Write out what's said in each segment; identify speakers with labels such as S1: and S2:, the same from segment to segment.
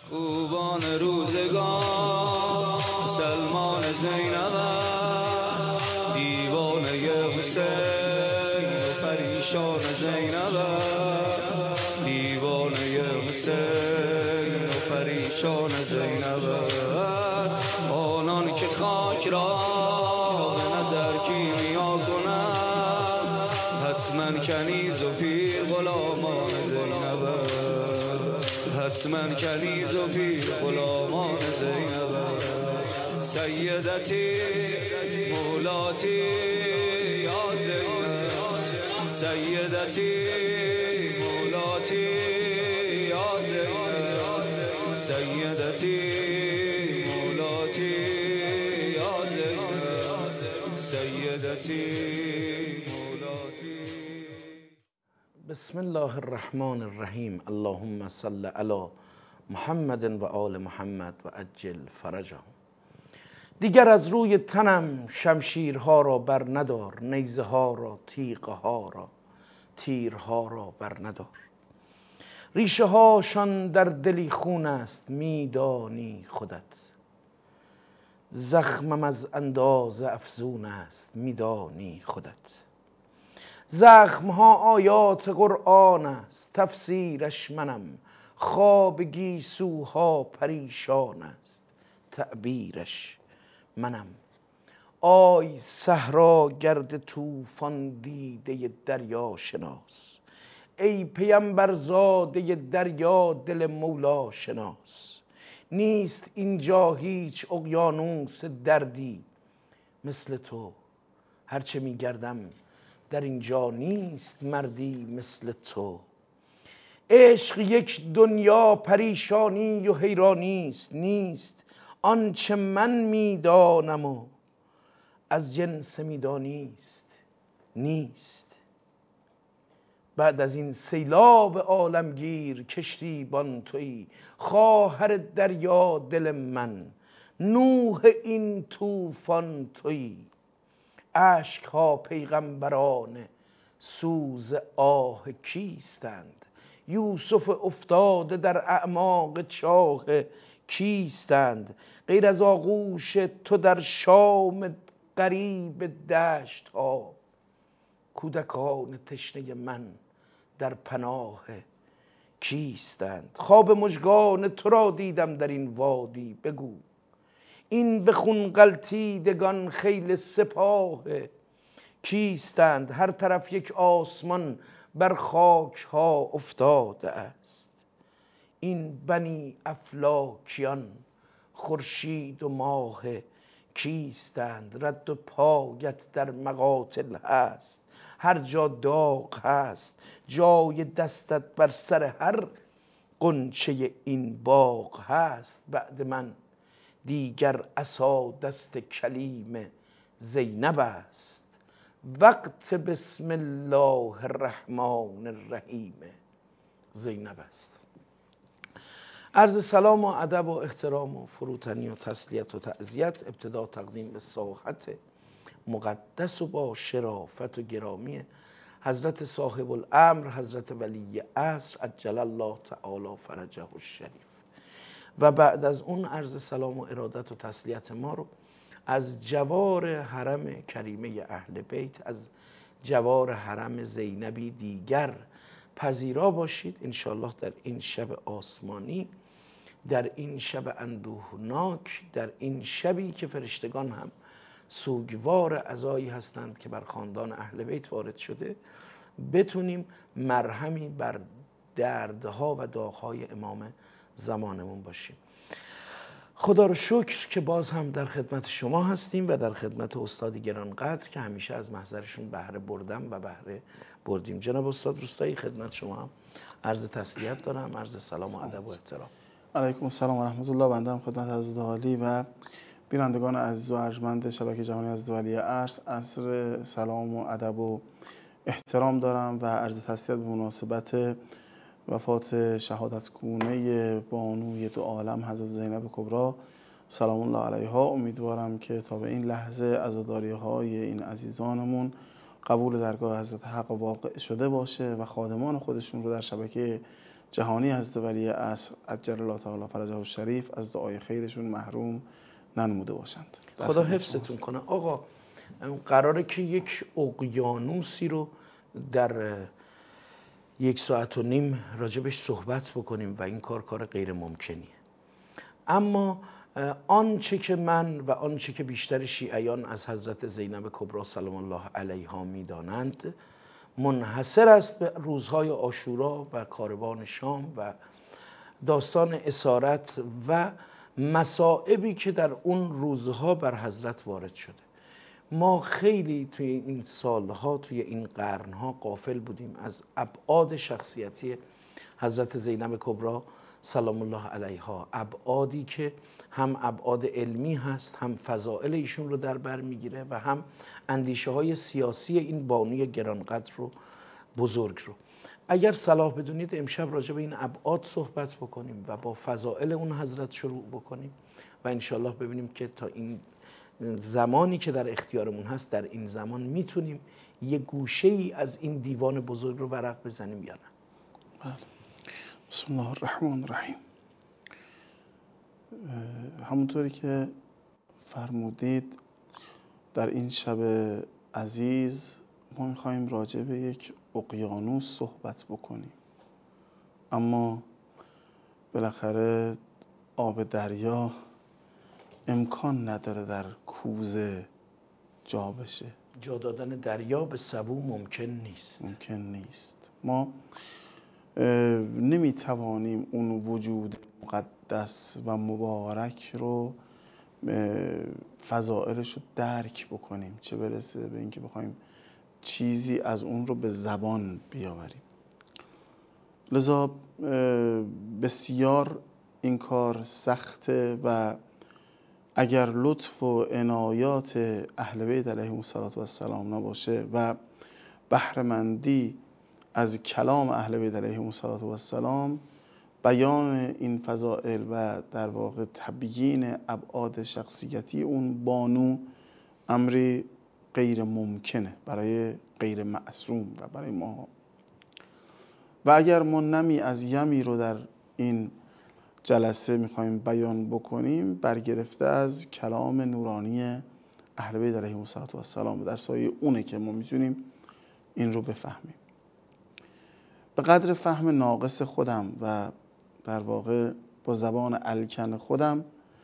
S1: خوبان روزگار سلمان زینب دیوانه حسین و پریشان زینب دیوانه حسین و پریشان زینب آنان که خاک را به نظر کیمیا کنند حتما کنیز و پیر غلامان زینب حتما کنیز و پیر غلامان زینب سیدتی مولاتی یا زینب سیدتی مولاتی یا زینب سیدتی مولاتی یا زینب سیدتی مولاتی.
S2: بسم الله الرحمن الرحیم. اللهم صل علی محمد و آل محمد و عجل فرجهم. دیگر از روی تنم شمشیرها را بر ندار، نیزه ها را، تیغ ها را، تیرها را بر ندار. ریشه هاشان در دلی خون است، میدانی خودت. زخمم از اندازه افزون است، میدانی خودت. زخمها آیات قرآن است، تفسیرش منم. خواب گیسوها پریشان است، تعبیرش منم. آی صحرا گرد طوفان دیده دریا شناس، ای پیمبر زاده دریا دل مولا شناس. نیست اینجا هیچ اقیانوس دردی مثل تو، هرچه می گردم در اینجا نیست مردی مثل تو. عشق یک دنیا پریشانی و حیرانی است، نیست آنچه من میدانم و از جنس میدانی است، نیست. بعد از این سیلاب عالمگیر کشتیبان تویی، خواهر دریا دل من، نوح این طوفان تویی. اشکها پیغمبران سوز آه کیستند، یوسف افتاده در اعماق چاه کیستند. غیر از آغوش تو در شام غریب دشت ها، کودکان تشنه من در پناه کیستند. خواب مژگان تو را دیدم در این وادی، بگو این به خون غلتیدگان خیل سپاه کیستند. هر طرف یک آسمان بر خاک ها افتاده است، این بنی افلاکیان خورشید و ماه کیستند. رد و پایت در مقاتل هست، هر جا داغ هست جای دستت بر سر هر غنچه این باغ هست. بعد من دیگر عصا دست کلیم زینب است، وقت بسم الله الرحمن الرحیم زینب است. عرض سلام و ادب و احترام و فروتنی و تسلیت و تعزیت ابتدا تقدیم به ساحت مقدس و با شرافت و گرامی حضرت صاحب الامر، حضرت ولی عصر عجل الله تعالی فرجه الشریف. و بعد از اون عرض سلام و ارادت و تسلیت ما رو از جوار حرم کریمه اهل بیت، از جوار حرم زینبی دیگر پذیرا باشید انشالله در این شب آسمانی، در این شب اندوهناک، در این شبی که فرشتگان هم سوگوار عزایی هستند که بر خاندان اهل بیت وارد شده، بتونیم مرهمی بر دردها و داغهای امام زمانمون باشیم. خدا رو شکر که باز هم در خدمت شما هستیم و در خدمت استاد گرانقدر که همیشه از محضرشون بهره بردم و بهره بردیم. جناب استاد روستایی، خدمت شما هم عرض تسلیت دارم، عرض سلام و ادب و احترام.
S3: علیکم السلام و رحمت الله. بنده هم خدمت حضرت عالی و بینندگان عزیز و ارجمند شبکه جهانی حضرت ولی عصر سلام و ادب و احترام دارم و عرض تسلیت به مناسبت وفات شهادت گونه بانوی دو عالم حضرت زینب کبری سلام الله علیها. امیدوارم که تا به این لحظه عزاداری های این عزیزانمون قبول درگاه حضرت حق واقع شده باشه و خادمان خودشون رو در شبکه جهانی حضرت ولی عصر عجل الله تعالی فرجه الشریف از دعای خیرشون محروم ننموده باشند.
S2: خدا حفظتون کنه. آقا قراره که یک اقیانوسی رو در 1.5 ساعت راجبش صحبت بکنیم و این کار غیر ممکنیه. اما آنچه که من و آنچه که بیشتر شیعیان از حضرت زینب کبری سلام الله علیها میدانند منحصر است به روزهای عاشورا و کاروان شام و داستان اسارت و مصائبی که در اون روزها بر حضرت وارد شده. ما خیلی توی این سالها، توی این قرنها غافل بودیم از ابعاد شخصیتی حضرت زینب کبری سلام الله علیها، ابعادی که هم ابعاد علمی هست، هم فضائل ایشون رو در بر میگیره و هم اندیشه های سیاسی این بانوی گرانقدر رو، بزرگ رو. اگر صلاح بدونید امشب راجع به این ابعاد صحبت بکنیم و با فضائل اون حضرت شروع بکنیم و انشالله ببینیم که تا این زمانی که در اختیارمون هست در این زمان میتونیم یه گوشه ای از این دیوان بزرگ رو ورق بزنیم یا نه.
S3: بله. بسم الله الرحمن الرحیم. همونطوری که فرمودید در این شب عزیز ما میخواییم راجع به یک اقیانوس صحبت بکنیم، اما بالاخره آب دریا امکان نداره در کوزه جا بشه.
S2: جا دادن دریا به سبو ممکن نیست.
S3: ما نمیتوانیم اون وجود مقدس و مبارک رو فضائلش رو درک بکنیم، چه برسه به اینکه بخوایم چیزی از اون رو به زبان بیاوریم. لذا بسیار این کار سخته و اگر لطف و عنایات اهل بیت علیهم السلام نباشه و بهره‌مندی از کلام اهل بیت علیهم السلام، بیان این فضائل و در واقع تبیین ابعاد شخصیتی اون بانو امری غیر ممکنه برای غیر معصوم و برای ما. و اگر ما نمی از یمی رو در این جلسه میخوایم بیان بکنیم برگرفته از کلام نورانی اهل بیت علیهم السلام، در سایه اونه که ما میتونیم این رو بفهمیم. به قدر فهم ناقص خودم و در واقع با زبان الکن خودم،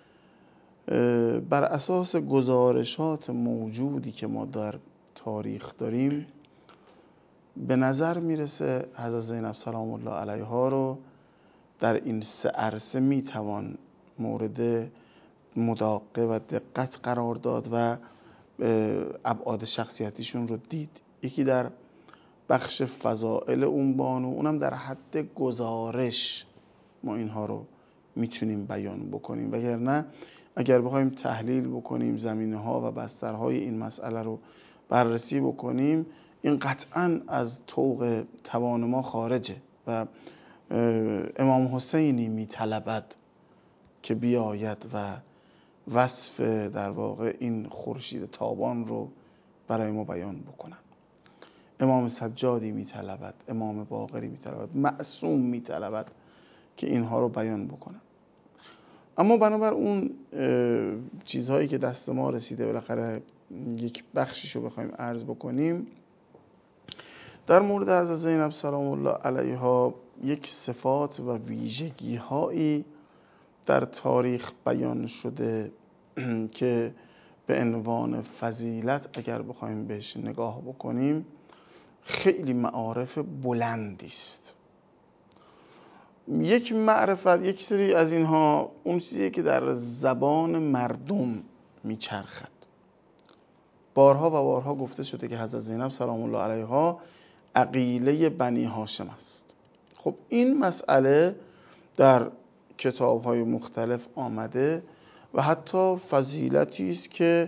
S3: بر اساس گزارشات موجودی که ما در تاریخ داریم، به نظر میرسه حضرت زینب سلام الله علیها رو در این 3 عرصه میتوان مورد مداقه و دقت قرار داد و ابعاد شخصیتیشون رو دید. یکی در بخش فضائل اون بانو، اونم در حد گزارش ما اینها رو میتونیم بیان بکنیم، وگرنه اگر بخوایم تحلیل بکنیم زمینه ها و بسترهای این مسئله رو بررسی بکنیم، این قطعا از طوق توان ما خارجه و امام حسینی میطلبد که بیاید و وصف در واقع این خورشید تابان رو برای ما بیان بکنن. امام سجادی میطلبد، امام باقری میطلبد، معصوم میطلبد که اینها رو بیان بکنن. اما بنابر اون چیزهایی که دست ما رسیده بالاخره یک بخشیشو بخوایم عرض بکنیم. در مورد حضرت زینب سلام الله علیها یک صفات و ویژگی هایی در تاریخ بیان شده که به عنوان فضیلت اگر بخوایم بهش نگاه بکنیم خیلی معارف بلندی است. یک معرفت، یک سری از اینها اون چیزیه که در زبان مردم میچرخد. بارها و بارها گفته شده که حضرت زینب سلام الله علیها عقیله بنی هاشم است. خب این مسئله در کتاب‌های مختلف آمده و حتی فضیلتی است که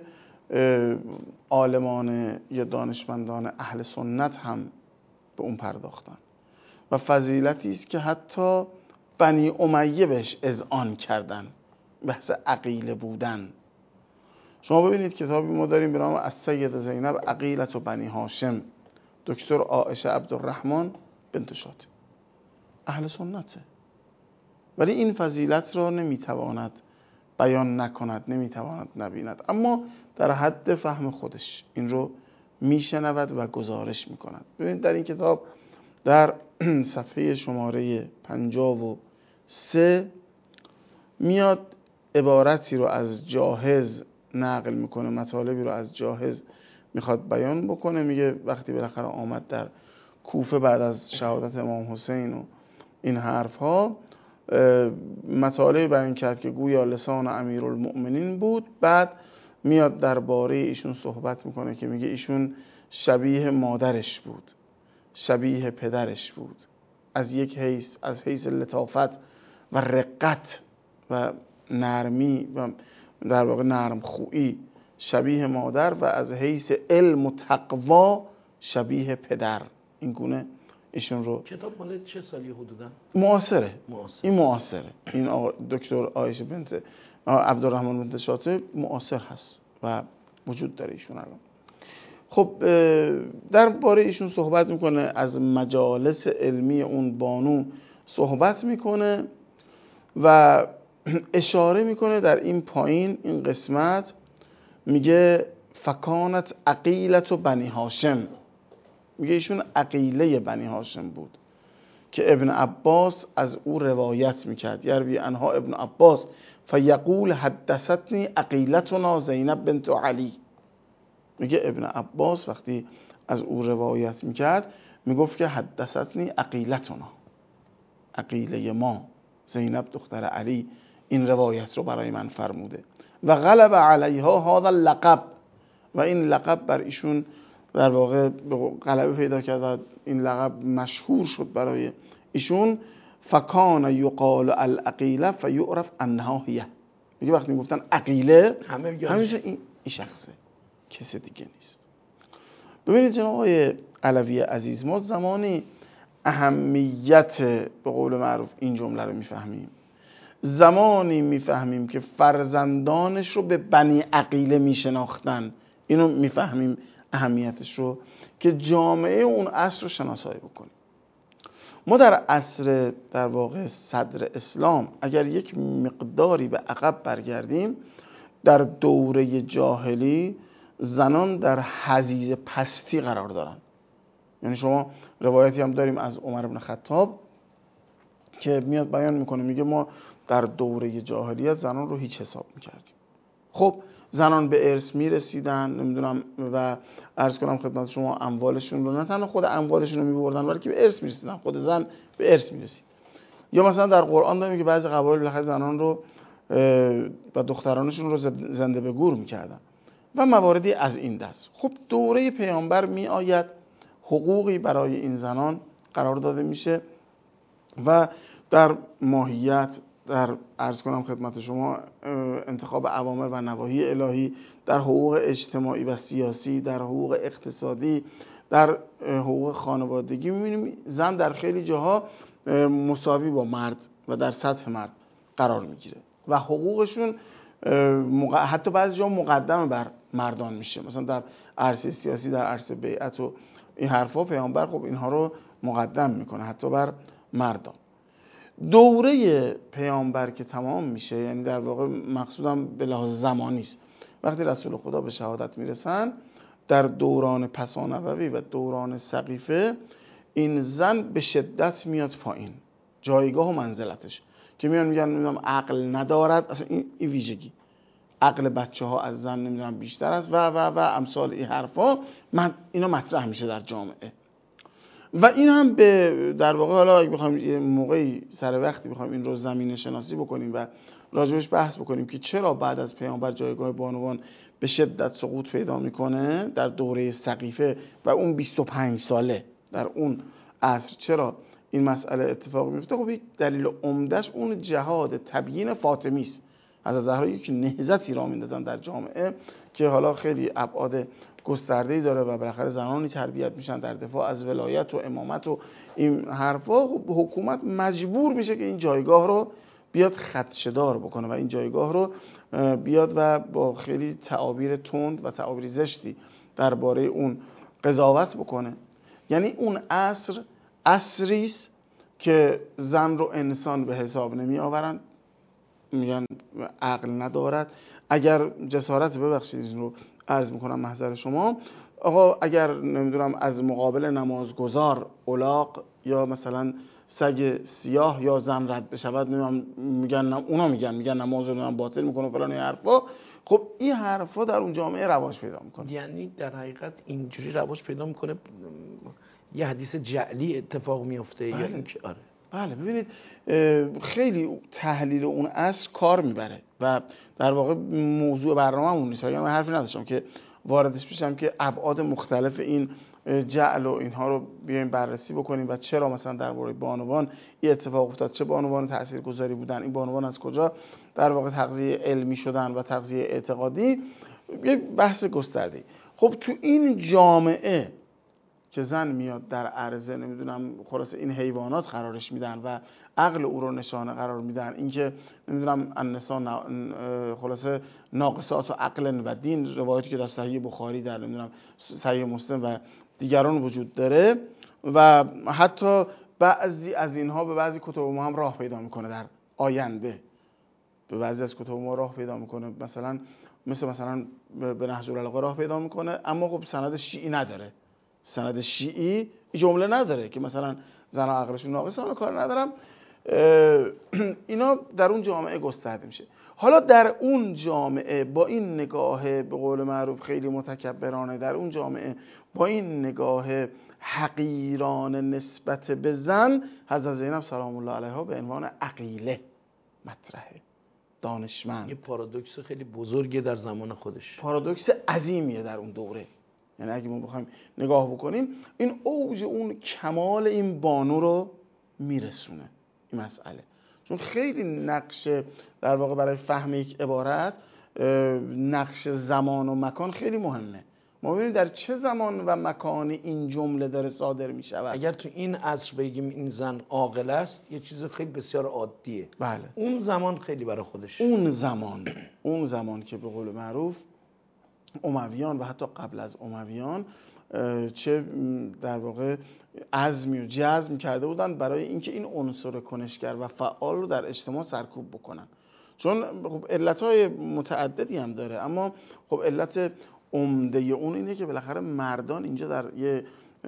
S3: عالمان یا دانشمندان اهل سنت هم به اون پرداختن و فضیلتی است که حتی بنی امیه بهش اذعان کردن، بحث عقیله بودن. شما ببینید کتابی ما داریم به نام السیده زینب عقیلة بنی هاشم، دکتر عایشه عبدالرحمن بنت شاطب. اهل سنته، ولی این فضیلت را نمیتواند بیان نکند، نمیتواند نبیند، اما در حد فهم خودش این رو میشنود و گزارش میکند. ببینید در این کتاب در صفحه شماره 53 میاد عبارتی رو از جاهز نقل میکنه، مطالبی رو از جاهز میخواد بیان بکنه. میگه وقتی بالاخره آمد در کوفه بعد از شهادت امام حسین و این حرف ها، مطالبی بیان کرد که گویا لسان امیرالمؤمنین بود. بعد میاد درباره ایشون صحبت میکنه که میگه ایشون شبیه مادرش بود، شبیه پدرش بود، از یک حیث، از حیث لطافت و رقت و نرمی و در واقع نرم خویی شبیه مادر، و از حیث علم و تقوا شبیه پدر. این گونه ایشون رو.
S2: کتاب مال چه سالی حدودا؟
S3: معاصره. این معاصره. این دکتر عایشه بنت عبدالرحمن بنت شاطب معاصر هست و وجود داره ایشون الان. خب درباره ایشون صحبت میکنه، از مجالس علمی اون بانو صحبت میکنه و اشاره میکنه در این پایین این قسمت، میگه فکانت عقیلت بنی هاشم، میگه ایشون عقیله بنی هاشم بود که ابن عباس از او روایت میکرد. یروی عنها ابن عباس فیقول حدثتنی عقیلتنا زینب بنت علی. میگه ابن عباس وقتی از او روایت میکرد میگفت که حدثتنی عقیلتنا، عقیله ما زینب دختر علی این روایت رو برای من فرموده. و غلب علیها هذا اللقب، و این لقب بر ایشون در واقع غلبه پیدا کرد و این لقب مشهور شد برای ایشون. فکان یقال العقیله فیعرف انها هیه. میگه وقتی میگفتن عقیله همیشه این شخصه، کسی دیگه نیست. ببینید جناب آقای علوی عزیز، ما زمانی اهمیت به قول معروف این جمله رو میفهمیم، زمانی میفهمیم که فرزندانش رو به بنی عقیله میشناختن، اینو میفهمیم اهمیتش رو، که جامعه اون عصر رو شناسایی بکنیم. ما در عصر در واقع صدر اسلام اگر یک مقداری به عقب برگردیم، در دوره جاهلی زنان در حضیض پستی قرار دارن. یعنی شما روایتی هم داریم از عمر بن خطاب که میاد بیان میکنه، میگه ما در دوره جاهلیت زنان رو هیچ حساب میکردیم. خب زنان به ارث میرسیدن، نمیدونم، و عرض کنم خدمت شما اموالشون رو، نه تنها خود اموالشون رو میبردن بلکه به ارث میرسیدن، خود زن به ارث میرسید. یا مثلا در قرآن داریم که بعضی قبایل بالاخره زنان رو و دخترانشون رو زنده به گور میکردن و مواردی از این دست. خب دوره پیامبر می آید، حقوقی برای این زنان قرار داده میشه و در ماهیت، در عرض کنم خدمت شما انتخاب اوامر و نواهی الهی، در حقوق اجتماعی و سیاسی، در حقوق اقتصادی، در حقوق خانوادگی، می‌بینیم زن در خیلی جاها مساوی با مرد و در سطح مرد قرار میگیره و حقوقشون حتی بعضی جا مقدم بر مردان میشه. مثلا در عرصه سیاسی، در عرصه بیعت و این حرفا، پیامبر خب اینها رو مقدم میکنه حتی بر مردان. دوره پیامبر که تمام میشه، یعنی در واقع مقصودم به لحاظ زمانی است، وقتی رسول خدا به شهادت میرسن، در دوران پسانبوی و دوران سقیفه این زن به شدت میاد پایین، جایگاه و منزلتش، که میان میگن نمیدونم عقل ندارد، اصلا این ویژگی عقل بچه ها از زن نمیدونم بیشتر است و امثال این حرفا، اینا مطرح میشه در جامعه. و این هم به در واقع، حالا اگه بخوایم یه موقعی سر وقتی بخوایم این رو زمینه شناسی بکنیم و راجبش بحث بکنیم که چرا بعد از پیامبر جایگاه بانوان به شدت سقوط پیدا میکنه در دوره سقیفه و اون 25 ساله در اون عصر، چرا این مسئله اتفاق میفته؟ خب یک دلیل عمدهش اون جهاد تبیین فاطمی است. از زهرا که نهضتی را میندازن در جامعه که حالا خیلی ابعاد گسترده‌ای داره و بالاخره زنانی تربیت میشن در دفاع از ولایت و امامت و این حرفا. حکومت مجبور میشه که این جایگاه رو بیاد خدشه‌دار بکنه و این جایگاه رو بیاد و با خیلی تعابیر تند و تعابیر زشتی درباره اون قضاوت بکنه. یعنی اون عصر عصری است که زن رو انسان به حساب نمی آورن، میگن عقل ندارد. اگر جسارت، ببخشید این رو عرض میکنم محضر شما، آقا اگر نمیدونم از مقابل نمازگزار الاغ یا مثلا سگ سیاه یا زن رد بشود، میگن اونا میگن نماز رو باطل میکنه فلان حرفا. خب این حرفا در اون جامعه رواج پیدا میکنه.
S2: یعنی در حقیقت اینجوری رواج پیدا میکنه، یه حدیث جعلی اتفاق میفته.
S3: بله.
S2: یا اینکه آره
S3: بله ببینید خیلی تحلیل اون عصر کار میبره و در واقع موضوع برنامه‌مون نیست. یعنی من حرفی نداشتم که واردش بشم که ابعاد مختلف این جعل و اینها رو بیایم بررسی بکنیم و چرا مثلا درباره بانوان این اتفاق افتاد، چه بانوان تاثیرگذاری بودن، این بانوان از کجا در واقع تغذیه علمی شدن و تغذیه اعتقادی، یه بحث گسترده. خب تو این جامعه که زن میاد در عرضه نمیدونم خلاصه این حیوانات قرارش میدن و عقل او رو نشانه قرار میدن، اینکه نمیدونم النساء خلاصه ناقصات و عقل و دین، روایتی که در صحیح بخاری، در نمیدونم صحیح مسلم و دیگران وجود داره و حتی بعضی از اینها به بعضی کتب ما هم راه پیدا میکنه در آینده، به بعضی از کتب ما راه پیدا میکنه، مثلا به نهج البلاغه راه پیدا میکنه، اما خب سند شیعی نداره. سند شیعی جمله نداره که مثلا زن عقلشون ناقصه، حالا کار ندارم. اینا در اون جامعه گسترده میشه. حالا در اون جامعه با این نگاه به قول معروف خیلی متکبرانه، در اون جامعه با این نگاه حقیرانه نسبت به زن، حضرت زینب سلام الله علیها به عنوان عقیله مطرحه، دانشمند.
S2: یه پارادوکس خیلی بزرگه در زمان خودش،
S3: پارادوکس عظیمیه در اون دوره. یعنی اگه ما بخوایم نگاه بکنیم، این اوج اون کمال این بانو رو میرسونه این مسئله. چون خیلی نقش در واقع برای فهم یک عبارت، نقش زمان و مکان خیلی مهمه. ما ببینیم در چه زمان و مکانی این جمله داره صادر می شود.
S2: اگر تو این عصر بگیم این زن عاقل است، یه چیز خیلی بسیار عادیه.
S3: بله.
S2: اون زمان خیلی برای خودش،
S3: اون زمان که به قول معروف امویان و حتی قبل از امویان چه در واقع عزمی و جزم کرده بودن برای اینکه این عنصر کنشگر و فعال رو در اجتماع سرکوب بکنن. چون خب علتهای متعددی هم داره، اما خب علت عمده اون اینه که بالاخره مردان اینجا در یه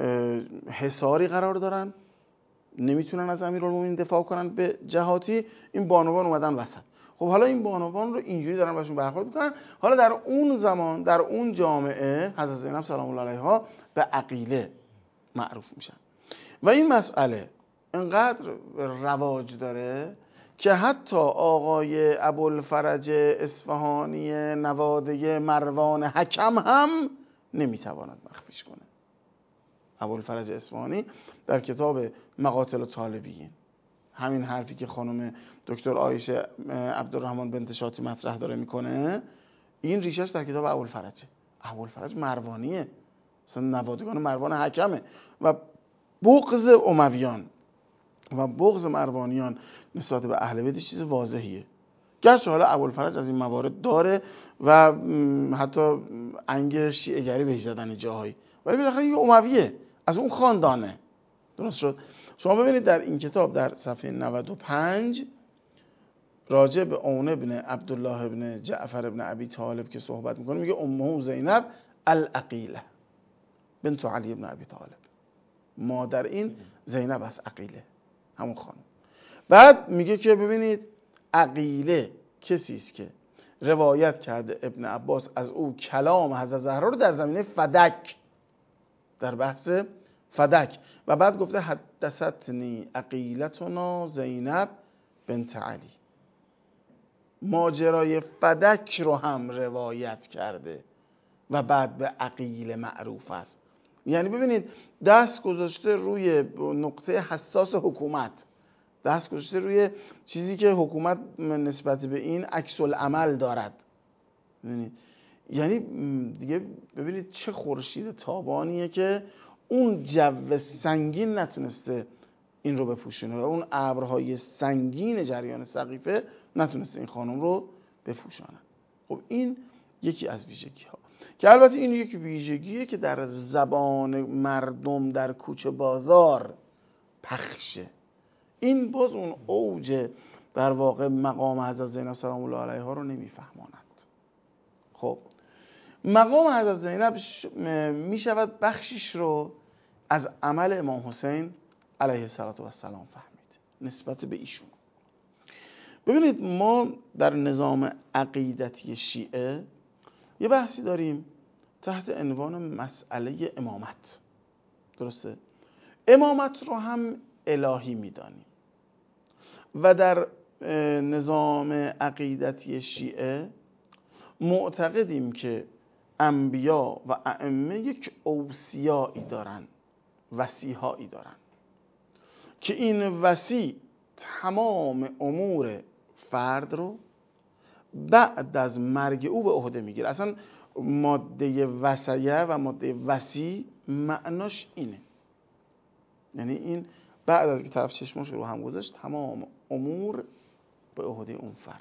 S3: حصاری قرار دارن، نمیتونن از امیرالمومنین دفاع کنن به جهاتی، این بانوان اومدن وسط. خب حالا این بانوان رو اینجوری دارن باشون برخورد میکنن. حالا در اون زمان، در اون جامعه، حضرت زینب سلام الله علیها به عقیله معروف میشن و این مسئله انقدر رواج داره که حتی آقای ابوالفرج اصفهانی نواده مروان حکم هم نمیتواند مخفیش کنه. ابوالفرج اصفهانی در کتاب مقاتل طالبین، همین حرفی که خانم دکتر عایشه عبدالرحمن بنت شاطی مطرح داره میکنه، این ریشش در کتاب ابوالفرجه. ابوالفرج مروانیه، مثلا نوادگان مروان حکمه و بغض امویان و بغض مروانیان نسبت به اهل بیت چیز واضحیه. گرچه حالا ابوالفرج از این موارد داره و حتی انگ شیعه گری بهش زدن جاهایی، ولی بالاخره یه امویه، از اون خاندانه. درست شد؟ شما ببینید در این کتاب در صفحه 95 راجع به اون ابن عبدالله ابن جعفر ابن ابی طالب که صحبت میکنه، میگه امه زینب العقیله بنت علی ابن ابی طالب، مادر این زینب است، عقیله همون خانم. بعد میگه که ببینید عقیله کسی است که روایت کرده ابن عباس از او کلام حضرت زهرا رو در زمینه فدک، در بحث فدک، و بعد گفته حدثتنی عقیلتنا زینب بنت علی، ماجرای فدک رو هم روایت کرده و بعد به عقیله معروف است. یعنی ببینید دست گذاشته روی نقطه حساس حکومت، دست گذاشته روی چیزی که حکومت نسبت به این عکس العمل دارد. ببینید یعنی دیگه ببینید چه خورشید تابانیه که اون جو سنگین نتونسته این رو بپوشونه و اون ابرهای سنگین جریان سقیفه نتونسته این خانم رو بپوشانه. خب این یکی از ویژگی ها که البته این یک ویژگیه که در زبان مردم در کوچه بازار پخشه این باز اون اوج در واقع مقام حضرت زینب سلام الله علیها رو نمیفهماند. خب مقام حضرت زینب می شود بخشش رو از عمل امام حسین علیه السلام فهمید نسبت به ایشون. ببینید ما در نظام عقیدتی شیعه یه بحثی داریم تحت عنوان مسئله امامت. درسته؟ امامت رو هم الهی میدانیم و در نظام عقیدتی شیعه معتقدیم که انبیا و ائمه یک اوصیایی دارن، وصیهایی دارن که این وصی تمام امور فرد رو بعد از مرگ او به عهده میگیره. اصلا ماده وصیه و ماده وصی معناش اینه، یعنی این بعد از که طرف چشمش رو هم گذاشت تمام امور به عهده اون فرده.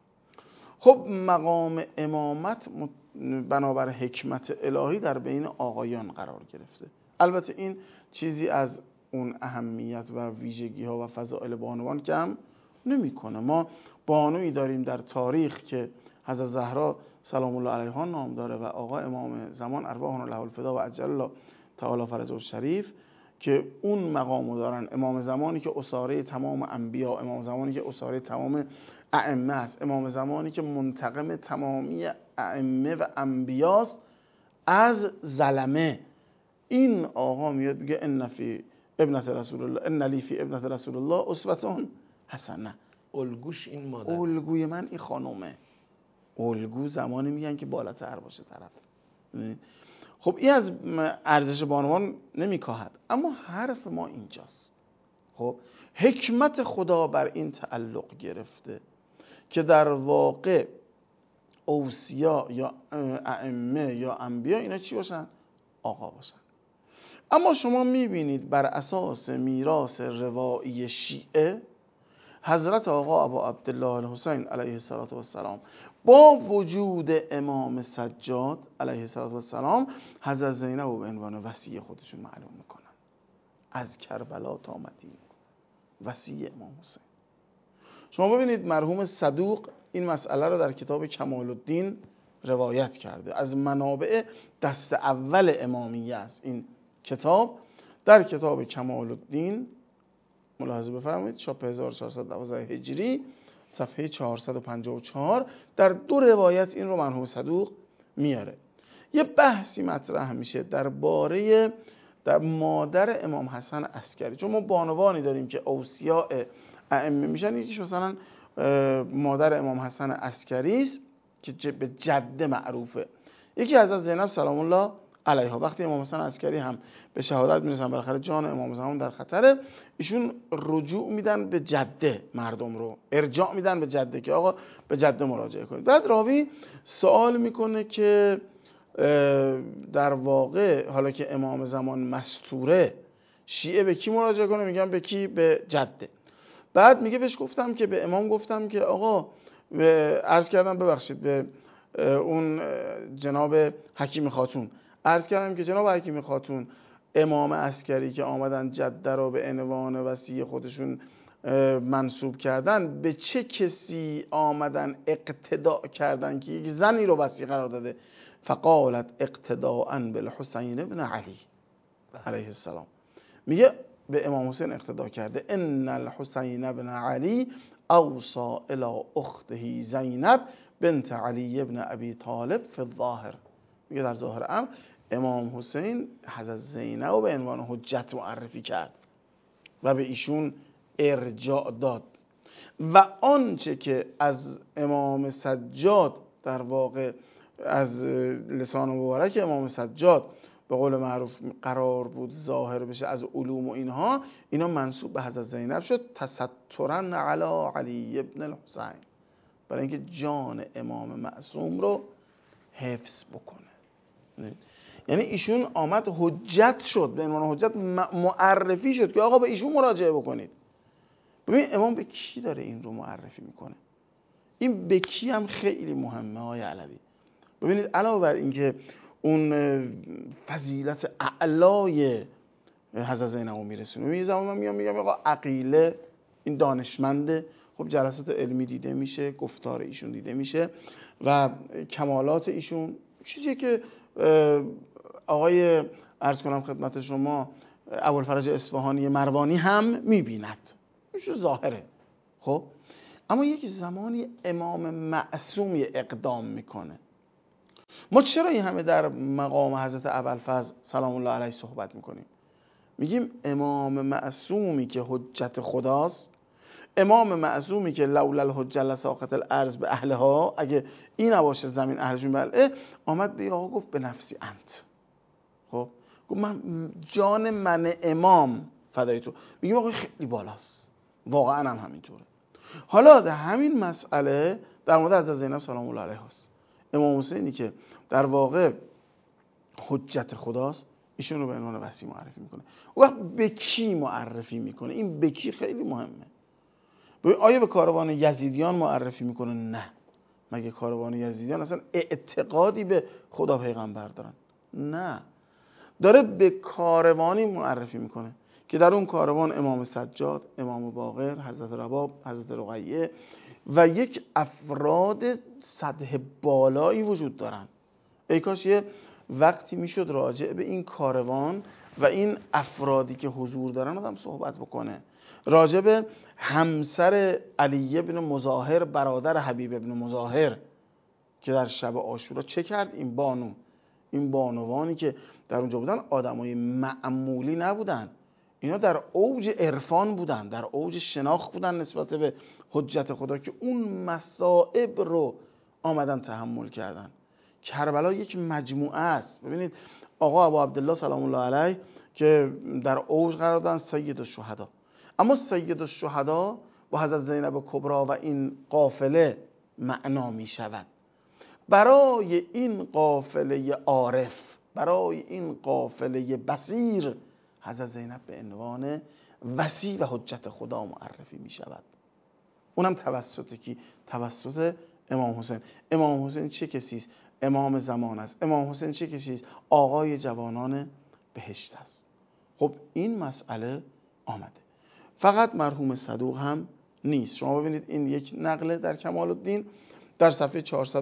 S3: خب مقام امامت بنابر حکمت الهی در بین آقایان قرار گرفته. البته این چیزی از اون اهمیت و ویژگی ها و فضائل بانوان کم نمیکنه. ما بانویی داریم در تاریخ که حضرت زهرا سلام الله علیها نام داره و آقا امام زمان ارواحنا له الفدا و عجل الله تعالی فرجه الشریف که اون مقامو دارن. امام زمانی که اساره تمام انبیا، امام زمانی که اساره تمام ائمه است، امام زمانی که منتقم تمامی ائمه و انبیاست از ظلمه. این آقا میاد میگه ان فی ابنت رسول الله، ان لی فی ابنت رسول الله اسوه حسنه.
S2: الگوش این مادر،
S3: الگوی من این خانومه. الگو زمانی میگن که بالاتر باشه طرف. خب این از ارزش بانوان نمیکاهد، اما حرف ما اینجاست. خب حکمت خدا بر این تعلق گرفته که در واقع اوصیا یا ائمه یا انبیا اینا چی باشن؟ آقا باشن. اما شما میبینید بر اساس میراث روایی شیعه حضرت آقا ابا عبدالله الحسین علیه السلام با وجود امام سجاد علیه السلام حضرت زینب رو به عنوان وصی خودشون معلوم میکنن. از کربلا تا مدینه وصی امام حسین. شما ببینید مرحوم صدوق این مسئله رو در کتاب کمال الدین روایت کرده. از منابع دست اول امامیه است این کتاب. در کتاب کمال الدین ملاحظه بفرمایید چاپ 1412 هجری صفحه 454 در دو روایت این رو مرحوم صدوق میاره. یه بحثی مطرح میشه درباره در مادر امام حسن عسکری، چون ما بانوانی داریم که اوصیاء ائمه میشن. یکیش مثلا مادر امام حسن عسکری است که به جده معروفه، یکی حضرت زینب سلام الله علیها. وقتی امام حسن عسکری هم به شهادت میرسن بالاخره جان امام زمان در خطره، ایشون رجوع میدن به جده، مردم رو ارجاع میدن به جده که آقا به جده مراجعه کنید. بعد راوی سوال میکنه که در واقع حالا که امام زمان مستوره شیعه به کی مراجعه کنه؟ میگن به کی؟ به جده. بعد میگه بهش گفتم که به امام گفتم که آقا عرض کردم ببخشید به اون جناب حکیم خاتون عرض کردم که جناب حکیم خاتون امام عسکری که آمدن جده رو به عنوان وصی خودشون منصوب کردن به چه کسی آمدن اقتداء کردن که یک زنی رو وصی قرار داده؟ فقالت اقتداء بالحسین ابن علی علیه السلام. میگه به امام حسین اقتدا کرده. ان الحسین ابن علی اوصى الى اخته زینب بنت علی ابن ابی طالب فی الظاهر. میگه در ظاهر امر امام حسین حضرت زینب به عنوان حجت معرفی کرد و به ایشون ارجاع داد و آنچه که از امام سجاد در واقع از لسان مبارک امام سجاد به قول معروف قرار بود ظاهر بشه از علوم و اینا منسوب به حضرت زینب شد تسترا علی علی ابن الحسین، برای اینکه جان امام معصوم رو حفظ بکنه. یعنی ایشون آمد حجت شد، به عنوان حجت معرفی شد که آقا به ایشون مراجعه بکنید. ببین امام به کی داره این رو معرفی میکنه؟ این به کی هم خیلی مهمه های علوی. ببینید علاوه بر اینکه اون فضیلت اعلای حضرت زینب رو میرسونه، یه زمان من میگم آقا عقیله این دانشمنده، خب جلسات علمی دیده میشه، گفتار ایشون دیده میشه و کمالات ایشون چیزی که آقای عرض کنم خدمت شما ابوالفرج اصفهانی مروانی هم میبیند، میشه ظاهره. خب اما یک زمانی امام معصومی اقدام میکنه. ما چرا این همه در مقام حضرت ابوالفضل سلام الله علیه صحبت میکنیم؟ میگیم امام معصومی که حجت خداست، امام معصومی که لولا الحجه لساقط الارض به اهلها، اگه این نباشه زمین اهلشون بله، آمد به آقا گفت به نفسی انت. خب گفت من جان من امام فدای تو. میگیم آقا خیلی بالاست، واقعا هم همینطوره. حالا در همین مسئله در مورد حضرت زینب سلام الله علیها هست، امام حسینی که در واقع حجت خداست، ایشون رو به عنوان وصی معرفی میکنه. و وقت به کی معرفی میکنه؟ این به کی خیلی مهمه. آیا به کاروان یزیدیان معرفی میکنه؟ نه. مگه کاروان یزیدیان اصلا اعتقادی به خدا پیغمبر دارن؟ نه. داره به کاروانی معرفی میکنه که در اون کاروان امام سجاد، امام باقر، حضرت رباب، حضرت رقیه و یک افراد سطح بالایی وجود دارن. ای کاش یه وقتی میشد راجع به این کاروان و این افرادی که حضور دارن آدم صحبت بکنه. راجع به همسر علی بن مظاهر برادر حبیب بن مظاهر که در شب عاشورا چه کرد این بانو، این بانوانی که در اونجا بودن آدمای معمولی نبودن، اینا در اوج عرفان بودن، در اوج شناخت بودن نسبت به حجت خدا که اون مصائب رو آمدن تحمل کردن. کربلا یک مجموعه است. ببینید آقا ابو عبدالله سلام الله علیه که در اوج قرار دادن سید الشهدا، اما سید الشهدا با حضرت زینب کبرا و این قافله معنا می شود. برای این قافله عارف، برای این قافله بصیر، حضرت زینب به عنوان وصی و حجت خدا معرفی می شود. اونم توسط کی؟ توسط امام حسین. امام حسین چه کسی است؟ امام زمان است. امام حسین چه کسی است؟ آقای جوانان بهشت است. خب این مسئله آمده. فقط مرحوم صدوق هم نیست. شما ببینید این یک نقله در کمال الدین در صفحه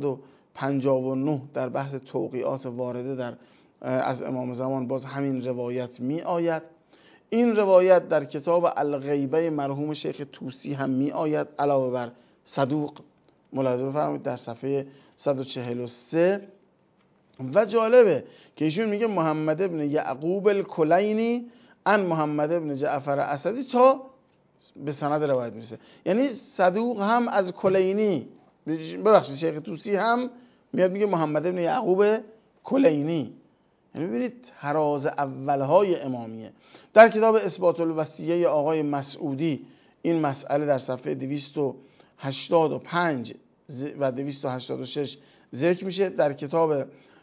S3: 459 در بحث توقیعات وارده در از امام زمان باز همین روایت می آید. این روایت در کتاب الغیبه مرحوم شیخ طوسی هم می آید علاوه بر صدوق. ملاحظه بفرمایید در صفحه 143. و جالبه که ایشون میگه محمد ابن یعقوب الکلینی ان محمد ابن جعفر اسدی تا به سند روایت میرسه. یعنی صدوق هم از کلینی، ببخشید شیخ طوسی هم میاد میگه محمد ابن یعقوب کلینی. یعنی ببینید تراز اولهای امامیه. در کتاب اثبات الوصیه آقای مسعودی این مسئله در صفحه 285 و 286 ذکر میشه. در کتاب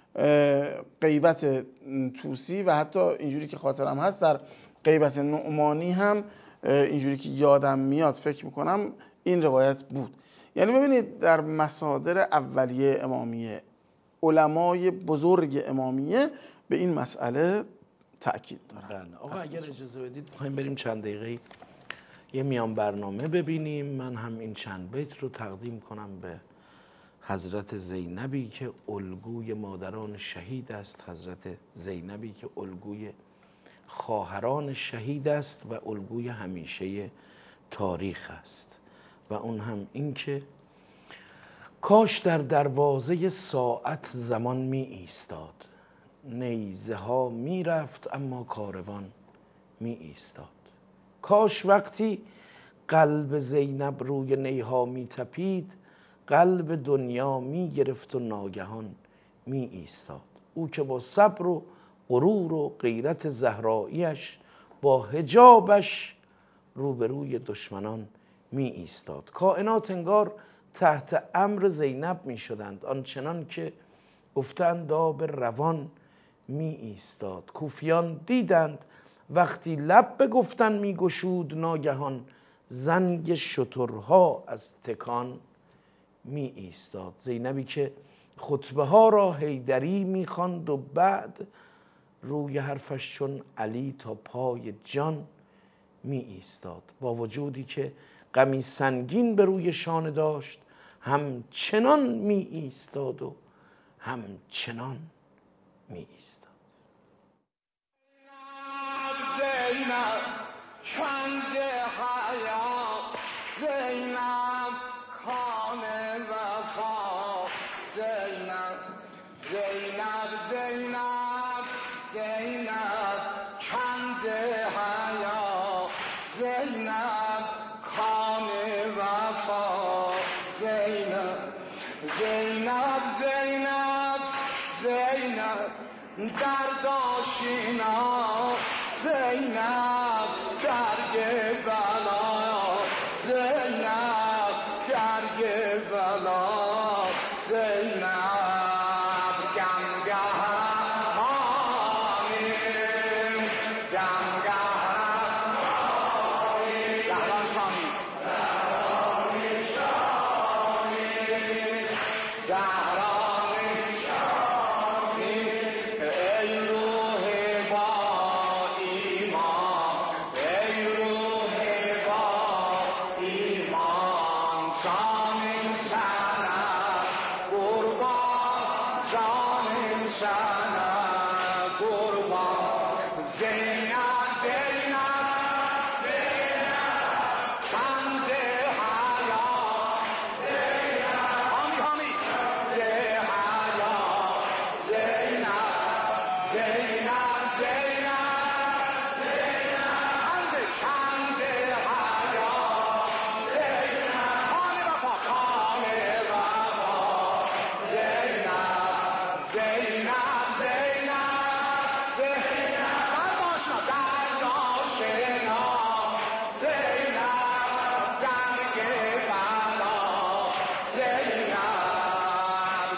S3: غیبت طوسی و حتی اینجوری که خاطرم هست در غیبت نعمانی هم اینجوری که یادم میاد فکر میکنم این روایت بود. یعنی ببینید در مصادر اولیه امامیه علمای بزرگ امامیه به این مسئله تأکید دارن.
S2: آقا اگر اجازه بدید میخوایم بریم چند دقیقه یه میان برنامه ببینیم. من هم این چند بیت رو تقدیم کنم به حضرت زینبی که الگوی مادران شهید است، حضرت زینبی که الگوی خواهران شهید است و الگوی همیشه تاریخ است. و اون هم این که کاش در دروازه ساعت زمان می ایستاد، نیزه ها می رفت اما کاروان می ایستاد. کاش وقتی قلب زینب روی نیها می تپید، قلب دنیا می گرفت و ناگهان می ایستاد. او که با صبر و غرور و غیرت زهراییش با حجابش روبروی دشمنان می ایستاد. کائنات انگار تحت امر زینب می شدند، آنچنان که گفتند آب روان می ایستاد. کوفیان دیدند وقتی لب به گفتن می گشود، ناگهان زنگ شترها از تکان می ایستاد. زینبی که خطبه ها را حیدری می خواند و بعد روی حرفش چون علی تا پای جان می ایستاد. با وجودی که غمی سنگین به روی شانه داشت، همچنان می ایستاد و همچنان می ایستاد.
S1: زینب کنز حیات، زینب کان وفا، زینب زینب زینب زینب کنز حیات، زینب کان وفا، زینب زینب زینب زینب درد آشنا، زینب درگ بلا، زینب درگ بلا، زینب گمگهانی گمگهانی زهران شانی زهران شانی، ای روح با ایمان، ای روح با ایمان، جان سنم قربان، جان سنم قربان، زینب زینب کنز حیات، حامی حامی حیات، زینب زینب زینب کنز حیات، زینب کان وفا، کان وفا، زینب زینب زینب زینب درد آشنا، زینب درگ بلا، زینب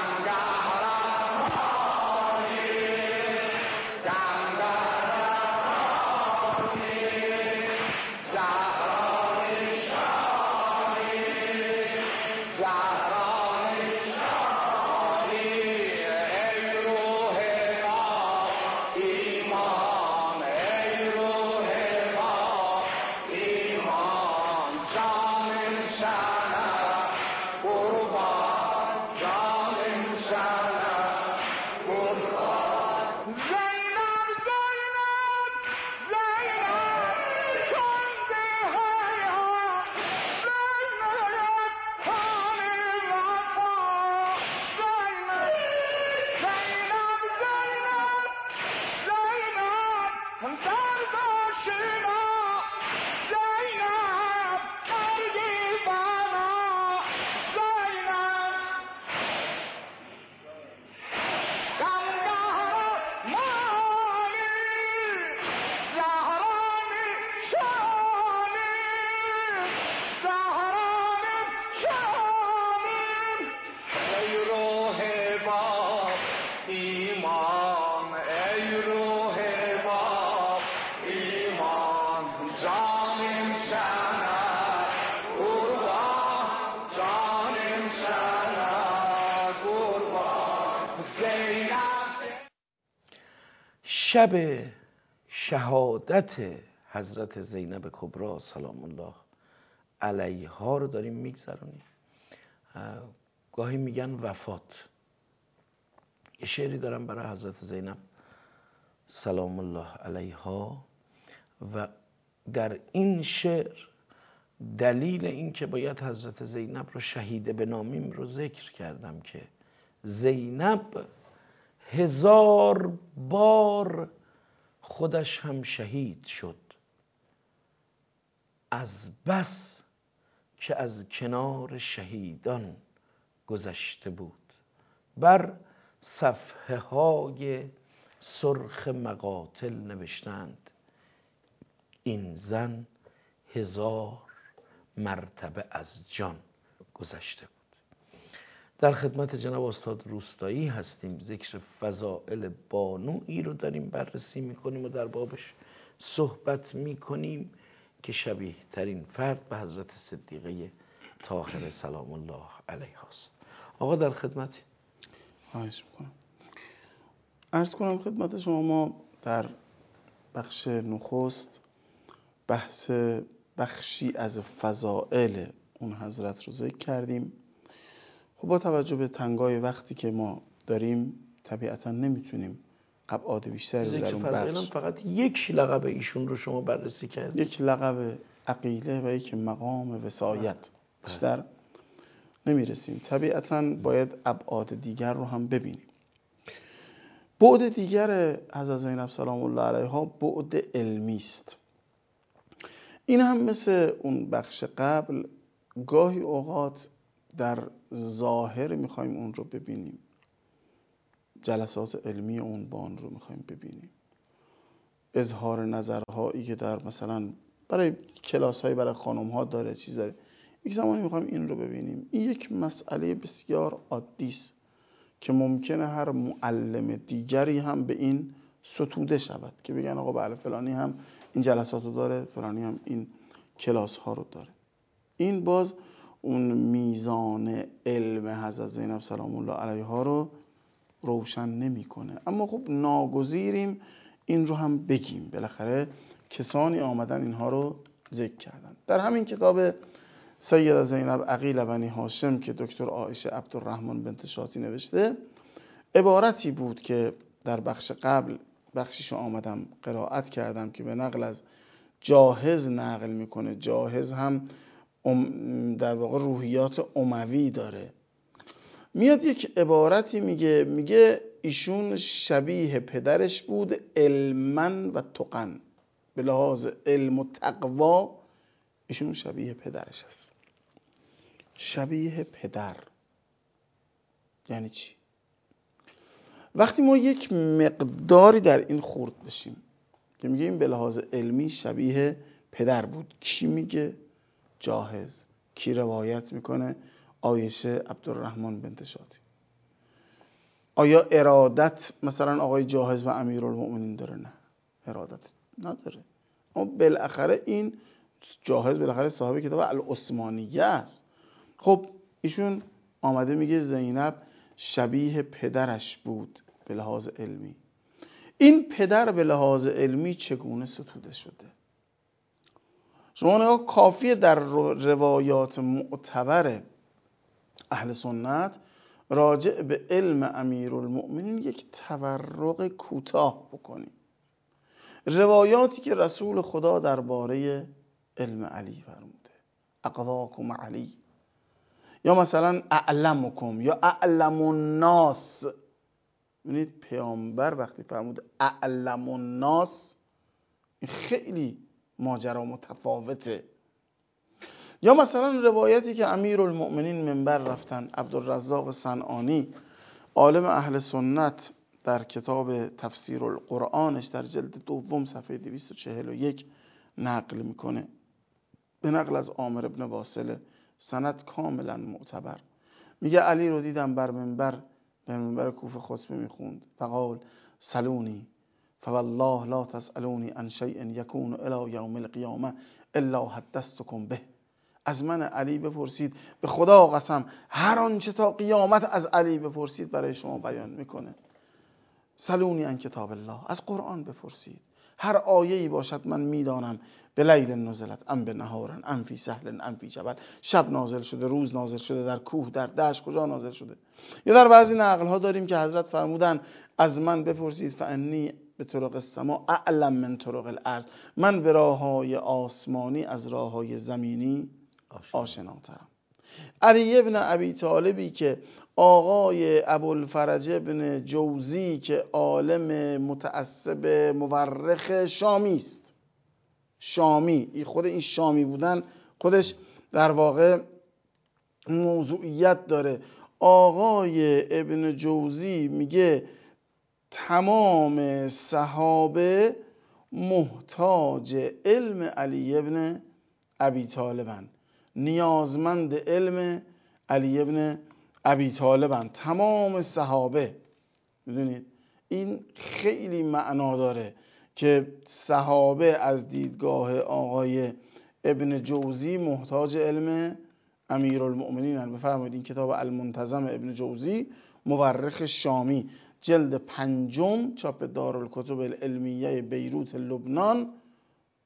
S1: گمگهرانی گمگهرانی زهران شانی زهران شانی، ای روح با ایمان، ای روح با ایمان، جان سنم قربان، جان سنم قربان، زینب زینب زینب کنز حیات، زینب کان وفا، زینب زینب زینب زینب درد آشنا، زینب درگ بلا، زینب گمگهرانی زهران شانی زهران شانی، ای روح با ایمان، ای روح با ایمان، جان سنم قربان، جان سنم قربان، زینب
S2: شب شهادت حضرت زینب کبری سلام الله علیها رو داریم میگذرونیم. گاهی میگن وفات. یه شعری دارم برای حضرت زینب سلام الله علیها و در این شعر دلیل این که باید حضرت زینب رو شهیده بنامیم رو ذکر کردم که زینب 1000 بار خودش هم شهید شد، از بس که از کنار شهیدان گذشته بود. بر صفحه های سرخ مقاتل نوشتند این زن 1000 مرتبه از جان گذشته بود. در خدمت جناب استاد روستایی هستیم، ذکر فضائل بانویی رو داریم بررسی میکنیم و در بابش صحبت میکنیم که شبیه ترین فرد به حضرت صدیقه طاهره سلام الله علیها است. آقا در خدمتی.
S3: خواهش میکنم. عرض کنم خدمت شما، ما در بخش نخست بحث بخشی از فضائل اون حضرت رو ذکر کردیم. خب با توجه به تنگای وقتی که ما داریم طبیعتا نمیتونیم ابعاد بیشتری رو در اون بخش.
S2: فقط یک لقب ایشون رو شما بررسی کردید،
S3: یک لقب عقیله و یک مقام وصایت، بیشتر نمیرسیم. طبیعتا باید ابعاد دیگر رو هم ببینیم. بعد دیگر حضرت زینب سلام الله علیها بعد علمی است. این هم مثل اون بخش قبل گاهی اوقات در ظاهر میخوایم اون رو ببینیم، جلسات علمی اون بان رو میخوایم ببینیم، اظهار نظرهایی که در مثلا برای کلاس های برای خانم ها داره، چیز داره، یک زمانی میخوایم این رو ببینیم. این یک مسئله بسیار عادی است که ممکنه هر معلم دیگری هم به این ستوده شود که بگن آقا بله فلانی هم این جلسات رو داره، فلانی هم این کلاس ها رو داره. این باز اون میزان علم حضرت زینب سلام الله علیها رو روشن نمیکنه. اما خب ناگزیریم این رو هم بگیم، بالاخره کسانی آمدن اینها رو ذکر کردن. در همین کتاب سیده زینب عقیل بنی هاشم که دکتر عایشه عبدالرحمن بنت شاطی نوشته، عبارتی بود که در بخش قبل بخشیش رو آمدم قرائت کردم که به نقل از جاهز نقل میکنه. جاهز هم در واقع روحیات اموی داره. میاد یک عبارتی میگه ایشون شبیه پدرش بود علما و تقن، به لحاظ علم و تقوا ایشون شبیه پدرش است. شبیه پدر یعنی چی؟ وقتی ما یک مقداری در این خورد بشیم که میگه این به لحاظ علمی شبیه پدر بود، کی میگه؟ جاهز. کی روایت میکنه؟ عایشه عبدالرحمن بنت شاطی. آیا ارادت مثلا آقای جاهز و امیرالمؤمنین داره؟ نه، ارادت نداره. اما بالاخره این جاهز بالاخره صاحب کتاب العثمانیه است. خب ایشون آمده میگه زینب شبیه پدرش بود به لحاظ علمی. این پدر به لحاظ علمی چگونه ستوده شده؟ شما نگاه کافیه در روایات معتبر اهل سنت راجع به علم امیرالمؤمنین یک تورق کوتاه بکنیم. روایاتی که رسول خدا درباره علم علی فرموده، اقضاکم علی، یا مثلا اعلمکم یا اعلم الناس. ببینید پیامبر وقتی فرمود اعلم الناس این خیلی ماجرا متفاوته. یا مثلا روایتی که امیرالمؤمنین منبر رفتن، عبدالرزاق صنعانی عالم اهل سنت در کتاب تفسیر القرآنش در جلد دوم صفحه 241 نقل میکنه، به نقل از عامر ابن واصله، سند کاملا معتبر. میگه علی رو دیدم بر منبر کوفه خطبه میخوند، فقال سلونی فوالله لا تسألونی عن شیء یکون الی یوم القیامه الا حدثتکم به. از من علی بپرسید، به خدا قسم هر آنچه تا قیامت از علی بپرسید برای شما بیان میکنه. سلونی عن کتاب الله، از قرآن بپرسید، هر آیه‌ای باشد من میدانم. به لیل نزلت ام به نهارن ام فی سهل ام فی جبل، شب نازل شده، روز نازل شده، در کوه، در دشت، کجا نازل شده. یا در بعضی نقل ها داریم که حضرت فرمودن از من بپرسید فانی به طرق السما اعلم من طرق الارض، من به راههای آسمانی از راههای زمینی آشناترم. علی ابن ابی طالبی که آقای ابوالفرج ابن جوزی که عالم متعصب مورخ شامی است، شامی، خود این شامی بودن خودش در واقع موضوعیت داره. آقای ابن جوزی میگه تمام صحابه محتاج علم علی ابن ابی طالبن، نیازمند علم علی ابن ابی طالبن، تمام صحابه. میدونید این خیلی معنا داره که صحابه از دیدگاه آقای ابن جوزی محتاج علم امیرالمؤمنین هستند. بفرمایید این کتاب المنتظم ابن جوزی مورخ شامی جلد 5 چاپ دارالکتب العلمیه بیروت لبنان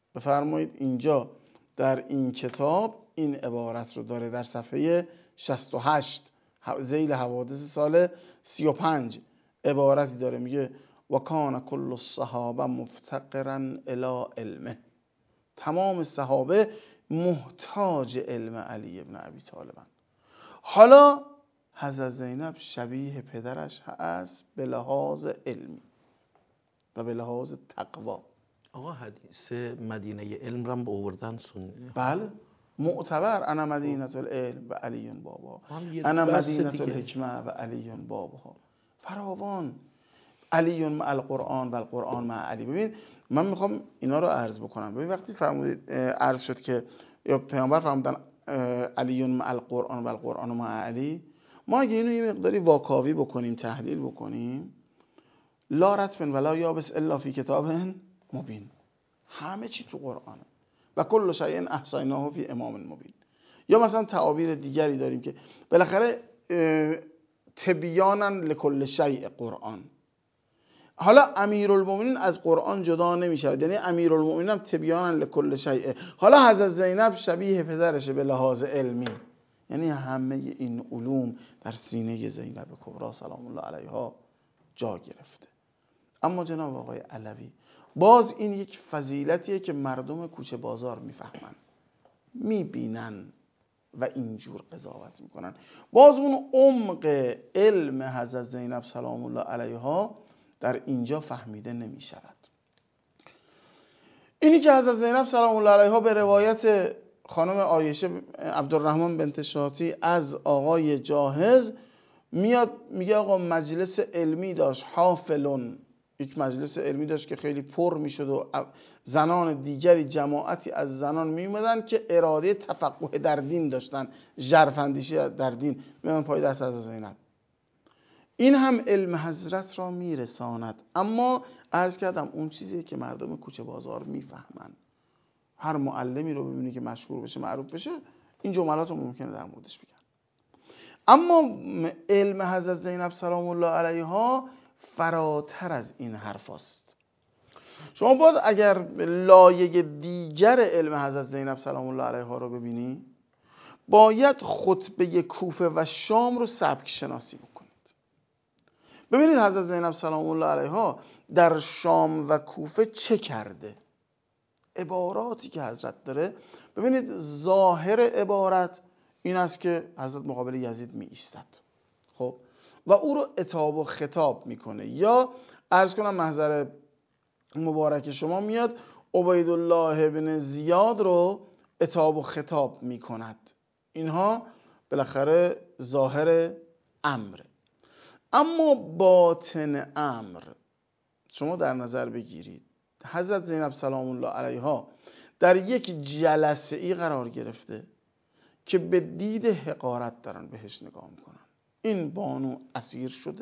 S3: بفرمایید اینجا در این کتاب این عبارت رو داره، در صفحه 68 ذیل حوادث سال 35 عبارتی داره میگه و کان کل الصحابه مفتقرا الی علمه، تمام صحابه محتاج علم علی ابن ابی طالبن. حالا حضرت زینب شبیه پدرش هست به لحاظ علمی و به لحاظ تقوا.
S2: آقا حدیث مدینه علم رو هم آوردن سنی.
S3: بله معتبر، انا مدینه العلم و علی بابا، انا مدینه الحکمه و علی بابا، فراوان. علی مع القرآن و القرآن مع علی. ببین من میخوام اینا رو عرض بکنم. ببین وقتی فرمودید عرض شد که یا پیامبر فرمودن علی مع القرآن و القرآن مع علی، ما اگه اینو یه مقداری واکاوی بکنیم، تحلیل بکنیم، لا رطب ولا یابس الا فی کتاب مبین، همه چی تو قرآنه و کل شیء احصیناه فی امام مبین. یا مثلا تعابیر دیگری داریم که بالاخره تبیانا لکل شیء قرآن. حالا امیرالمومنین از قرآن جدا نمیشه، یعنی امیرالمومنین هم تبیانا لکل شیء. حالا حضرت زینب شبیه پدرشه به لحاظ علمی، یعنی همه این علوم در سینه زینب کبری سلام الله علیها جا گرفته. اما جناب آقای علوی، باز این یک فضیلتیه که مردم کوچه بازار میفهمن، میبینن و اینجور قضاوت میکنن. باز اون عمق علم حضرت زینب سلام الله علیها در اینجا فهمیده نمیشود. اینی که حضرت زینب سلام الله علیها به روایت خانم عایشه عبدالرحمن بنت شاطی از آقای جاهز میاد میگه آقا مجلس علمی داشت، حافلون، یک مجلس علمی داشت که خیلی پر میشد و زنان دیگری جماعتی از زنان میومدن که اراده تفقه در دین داشتن، ژرفاندیشی در دین، میان پای دست از زینب. این هم علم حضرت را میرساند. اما عرض کردم اون چیزی که مردم کوچه بازار میفهمن. هر معلمی رو ببینی که مشهور بشه، معروف بشه، این جملات رو ممکنه در موردش بگن. اما علم حضرت زینب سلام الله علیها فراتر از این حرف است. شما باز اگر لایه دیگر علم حضرت زینب سلام الله علیها رو ببینی، باید خطبه کوفه و شام رو سبک شناسی بکنید. ببینید حضرت زینب سلام الله علیها در شام و کوفه چه کرده، عباراتی که حضرت داره. ببینید ظاهر عبارت این است که حضرت مقابل یزید می ایستد، خب، و او رو عتاب و خطاب میکنه. یا عرض کنم محضر مبارک شما میاد عبیدالله بن زیاد رو عتاب و خطاب میکند. اینها بالاخره ظاهر امره. اما باطن امر شما در نظر بگیرید، حضرت زینب سلام الله علیها در یک جلسه ای قرار گرفته که به دید حقارت دارن بهش نگاه میکنن. این بانو اسیر شده،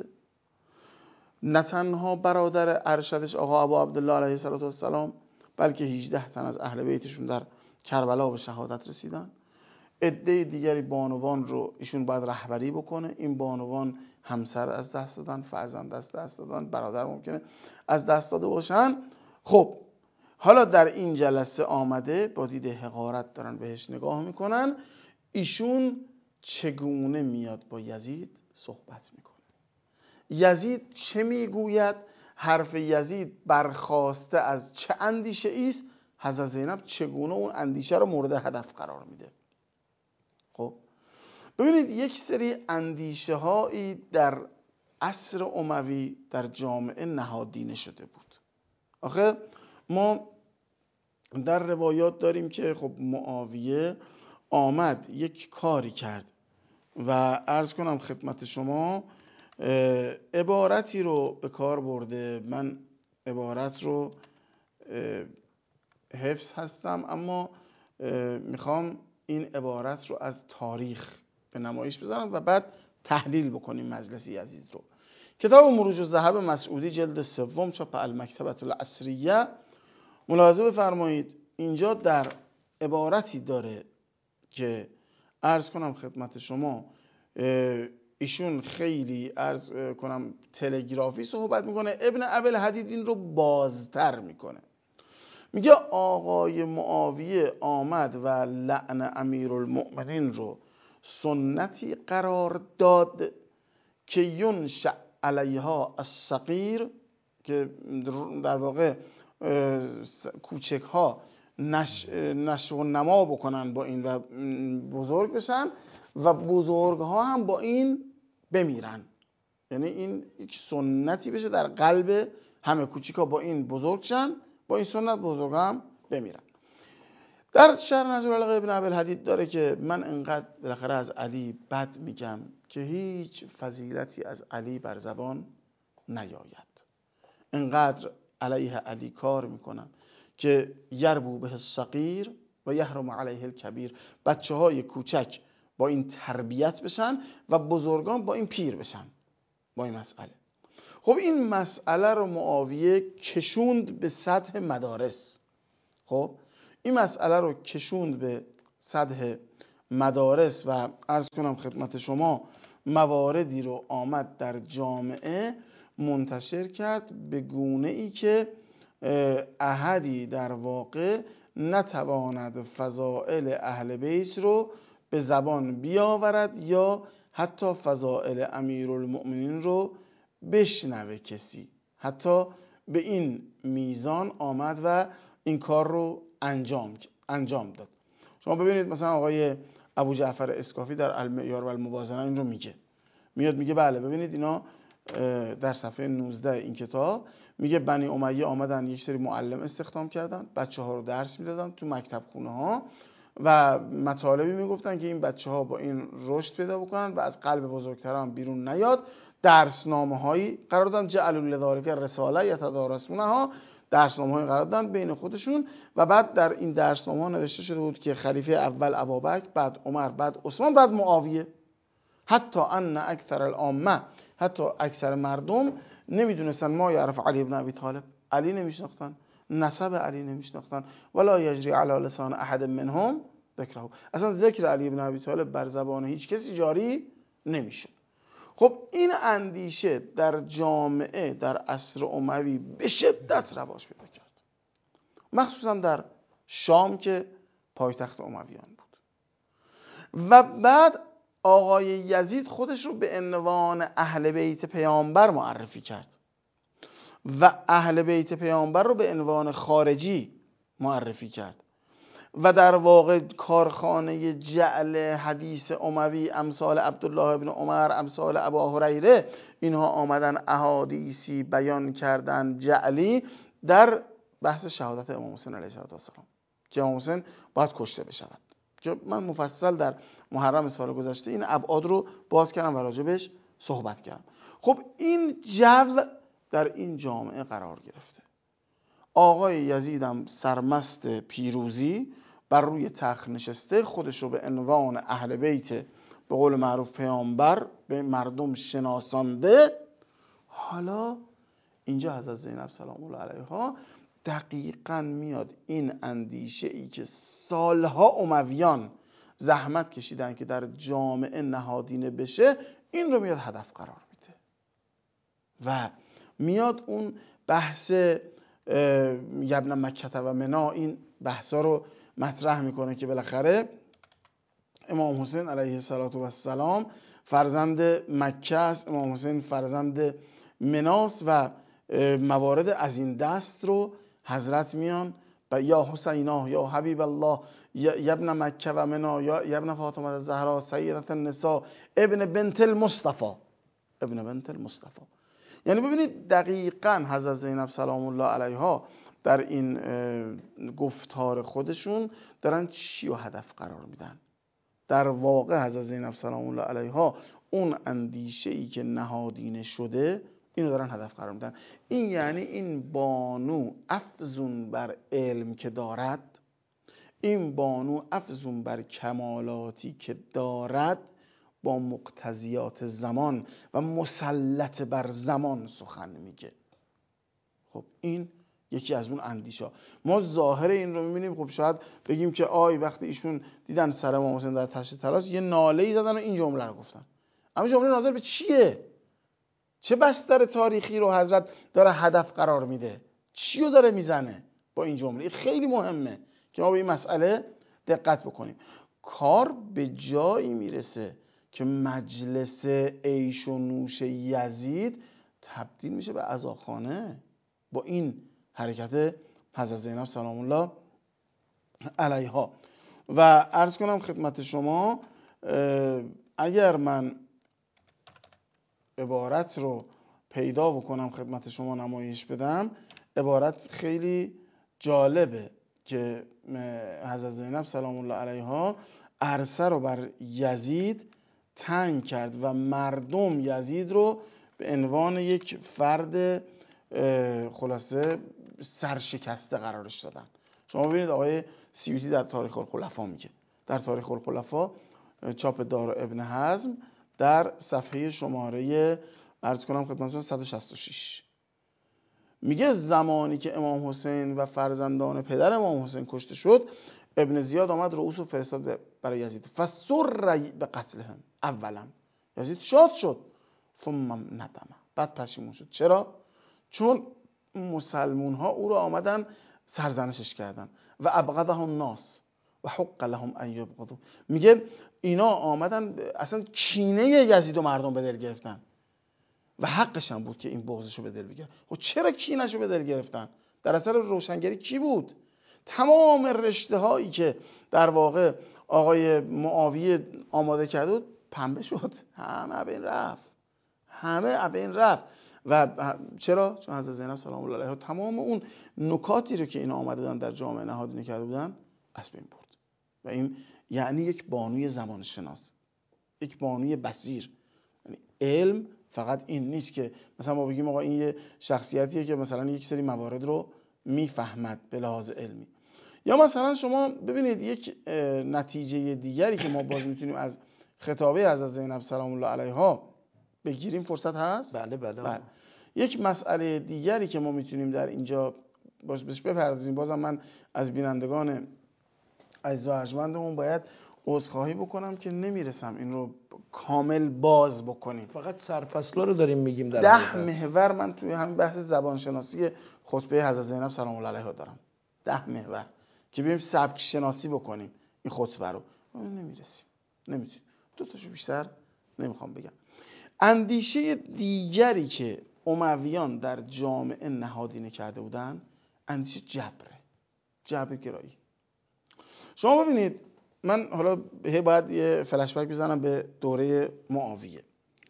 S3: نه تنها برادر ارشدش آقا ابو عبدالله علیه السلام، بلکه 18 تن از اهل بیتشون در کربلا به شهادت رسیدن. عده دیگری بانوان رو ایشون باید رهبری بکنه. این بانوان همسر از دست دادن، فرزند از دست دادن، برادر ممکنه از دست داده باشن. خب حالا در این جلسه آمده با دید حقارت دارن بهش نگاه میکنن. ایشون چگونه میاد با یزید صحبت میکنه، یزید چه میگوید، حرف یزید برخواسته از چه اندیشه ایست، حضرت زینب چگونه اون اندیشه رو مورد هدف قرار میده. خب ببینید یک سری اندیشه هایی در عصر اموی در جامعه نهادینه شده بود. آخه ما در روایات داریم که خب معاویه آمد یک کاری کرد و عرض کنم خدمت شما عبارتی رو به کار برده. من عبارت رو حفظ هستم، اما میخوام این عبارت رو از تاریخ به نمایش بذارم و بعد تحلیل بکنیم مجلس یزید رو. کتاب مروج الذهب مسعودی جلد 3 چاپ المکتبة العصریه، ملاحظه بفرمایید اینجا در عبارتی داره که عرض کنم خدمت شما ایشون خیلی عرض کنم تلگرافی صحبت میکنه، ابن ابی الحدید این رو بازتر میکنه. میگه آقای معاویه آمد و لعن امیرالمؤمنین رو سنتی قرار داد که ینشأ علیها الصغیر، که در واقع کوچک ها نشو و نما بکنن با این و بزرگ بشن و بزرگ ها هم با این بمیرن. یعنی این یک سنتی بشه در قلب همه، کوچیک ها با این بزرگ شن، با این سنت بزرگ هم بمیرن. در شرح نظر العلاقه ابن ابی‌الحدید داره که من انقدر بالاخره از علی بد میگم که هیچ فضیلتی از علی بر زبان نیاید، انقدر علیه علی کار میکنم که یربو به الصغیر و یحرم علیه الکبیر، بچه های کوچک با این تربیت بشن و بزرگان با این پیر بشن با این مسئله. خب این مسئله رو معاویه کشوند به سطح مدارس. خب این مسئله رو کشوند به سطح مدارس و عرض کنم خدمت شما مواردی رو آمد در جامعه منتشر کرد به گونه ای که احدی در واقع نتواند فضائل اهل بیت رو به زبان بیاورد یا حتی فضائل امیرالمؤمنین رو بشنوه کسی. حتی به این میزان آمد و این کار رو انجام داد. شما ببینید مثلا آقای ابو جعفر اسکافی در المعیار و الموازنه این رو میگه بله ببینید اینا در صفحه 19 این کتاب میگه بنی امیه آمدن یک سری معلم استخدام کردن، بچه ها رو درس میدادن تو مکتب خونه ها و مطالبی میگفتن که این بچه ها با این رشد پیدا بکنن و از قلب بزرگتران بیرون نیاد. درسنامه هایی قرار دادن، جعلوا لذالک رساله یتدارسونها، درسنامه هایی قرار دادن بین خودشون و بعد در این درسنامه ها نوشته شده بود که خلیفه اول ابوبکر، بعد عمر، بعد عثمان، بعد معاویه. حتی ان اکثر العامه، حتی اکثر مردم نمیدونستن ما یعرف علی ابن ابی طالب، علی نمیشناختن، نسب علی نمیشناختن، ولا یجری علی لسان احد منهم ذکره، اصلا ذکر علی ابن ابی طالب بر زبان هیچ کسی جاری نمیشه. خب این اندیشه در جامعه در عصر اموی به شدت رواج پیدا کرد، مخصوصا در شام که پایتخت امویان بود. و بعد آقای یزید خودش رو به عنوان اهل بیت پیامبر معرفی کرد و اهل بیت پیامبر رو به عنوان خارجی معرفی کرد و در واقع کارخانه جعل حدیث اموی امثال عبدالله ابن عمر، امثال ابا هریره، اینها آمدن احادیثی بیان کردن جعلی در بحث شهادت امام حسین علیه السلام که امام حسین باید کشته بشود، که من مفصل در محرم سال گذشته این ابعاد رو باز کردم و راجبش صحبت کردم. خب این جو در این جامعه قرار گرفته. آقای یزیدم سرمست پیروزی بر روی تخت نشسته، خودش رو به عنوان اهل بیت به قول معروف پیامبر به مردم شناسانده. حالا اینجا حضرت زینب سلام الله علیها دقیقاً میاد این اندیشه ای که سالها امویان زحمت کشیدن که در جامعه نهادینه بشه، این رو میاد هدف قرار میده و میاد اون بحث یبن مکه و منا، این بحثا رو مطرح میکنه که بالاخره امام حسین علیه السلام فرزند مکه است، امام حسین فرزند مناست و موارد از این دست رو حضرت میان و یا حسینا یا حبیب الله یا ابن مکه و منا یا ابن فاطمه الزهرا سیدة النساء ابن بنت المصطفى، ابن بنت المصطفى. یعنی ببینید دقیقاً حضرت زینب سلام الله علیها در این گفتار خودشون دارن چی رو هدف قرار میدن. در واقع حضرت زینب سلام الله علیها اون اندیشه‌ای که نهادینه شده اینو دارن هدف قرار میدن. این یعنی این بانو افزون بر علم که دارد، این بانو افزون بر کمالاتی که دارد، با مقتضیات زمان و مسلط بر زمان سخن میگه. خب این یکی از اون اندیشه. ما ظاهر این رو میبینیم، خب شاید بگیم که وقتی ایشون دیدن سر امام حسین در تشت تلاش یه ناله‌ای زدن و این جمله رو گفتن. اما جمله ناظر به چیه؟ چه بستر تاریخی رو حضرت داره هدف قرار میده؟ چی رو داره میزنه؟ با این جمله. خیلی مهمه که ما به این مسئله دقت بکنیم. کار به جایی میرسه که مجلس عیش و نوش یزید تبدیل میشه به عزاخانه با این حرکت حضرت زینب سلام الله علیها. و عرض کنم خدمت شما، اگر من عبارت رو پیدا بکنم خدمت شما نمایش بدم، عبارت خیلی جالبه که حضرت زینب سلام الله علیها عرصه رو بر یزید تنگ کرد و مردم یزید رو به عنوان یک فرد خلاصه سرشکسته قرارش دادن. شما ببینید آقای سیوطی در تاریخ الخلفا میگه، در تاریخ الخلفا چاپ دار ابن حزم در صفحه شماره عرض کنم خدمتتون 166 میگه زمانی که امام حسین و فرزندان پدر امام حسین کشته شد، ابن زیاد آمد رؤوس و فرستاد برای یزید فسر به قتلهم. اولا یزید شاد شد، ثم ندم، بعد پشیمون شد. چرا؟ چون مسلمون ها او را آمدن سرزنشش کردن و ابغضه الناس و حق لهم ان یبغضوا. میگه اینا آمدن اصلا کینه یزید و مردم به دل گرفتن و حقش هم بود که این بغضشو به دل بگیرن. خب چرا کینه‌شو به دل گرفتن؟ در اثر روشنگری کی بود؟ تمام رشته هایی که در واقع آقای معاویه آماده کرده بود پنبه شد، همه به این رفت. و چرا؟ چون حضرت زینب سلام الله علیها تمام اون نکاتی رو که اینا آمده بودن در جامعه نهادینه کرده بودن از بین برد. و این یعنی یک بانوی زمان شناس، یک بانوی بصیر. یعنی علم فقط این نیست که مثلا ما بگیم آقا این یه شخصیتیه که مثلا یک سری موارد رو میفهمد به لحاظ علمی. یا مثلا شما ببینید یک نتیجه دیگری که ما باز میتونیم از خطابه حضرت زینب سلام الله علیها بگیریم، فرصت هست؟
S2: بله.
S3: یک مسئله دیگری که ما میتونیم در اینجا بهش بپردازیم، بازم من از بینندگان عزیز و ارجمندمون باید عذرخواهی بکنم که نمیرسم این رو کامل باز بکنیم.
S2: فقط سرفصلا رو داریم میگیم. در
S3: 10 محور من توی همین بحث زبانشناسی خطبه حضرت زینب سلام الله علیها دارم. 10 محور که بریم سبک شناسی بکنیم این خطبه رو، نمیرسیم، نمیتونیم. دو تاشو بیشتر نمیخوام بگم. اندیشه دیگری که امویان در جامعه نهادینه کرده بودن اندیشه جبر گرایی. شما ببینید، من حالا باید یه فلشبک بزنم به دوره معاویه.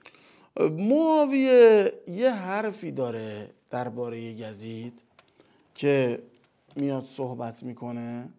S3: معاویه یه حرفی داره درباره یزید که میاد صحبت میکنه،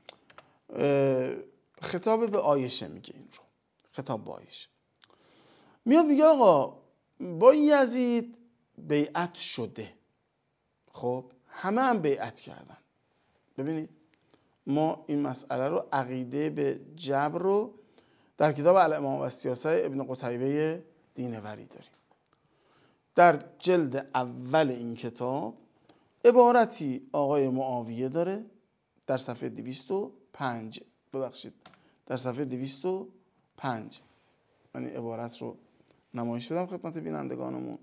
S3: خطاب به عایشه میگه. این رو خطاب به عایشه میاد میگه آقا با یزید بیعت شده، خب همه هم بیعت کردن. ببینید ما این مسئله رو، عقیده به جبر رو در کتاب الامام و السیاسه ابن قتیبه دینوری داریم. در جلد اول این کتاب عبارتی آقای معاویه داره در صفحه 205، در صفحه 205 من این عبارت رو نمایش بدم خدمت بینندگانمون.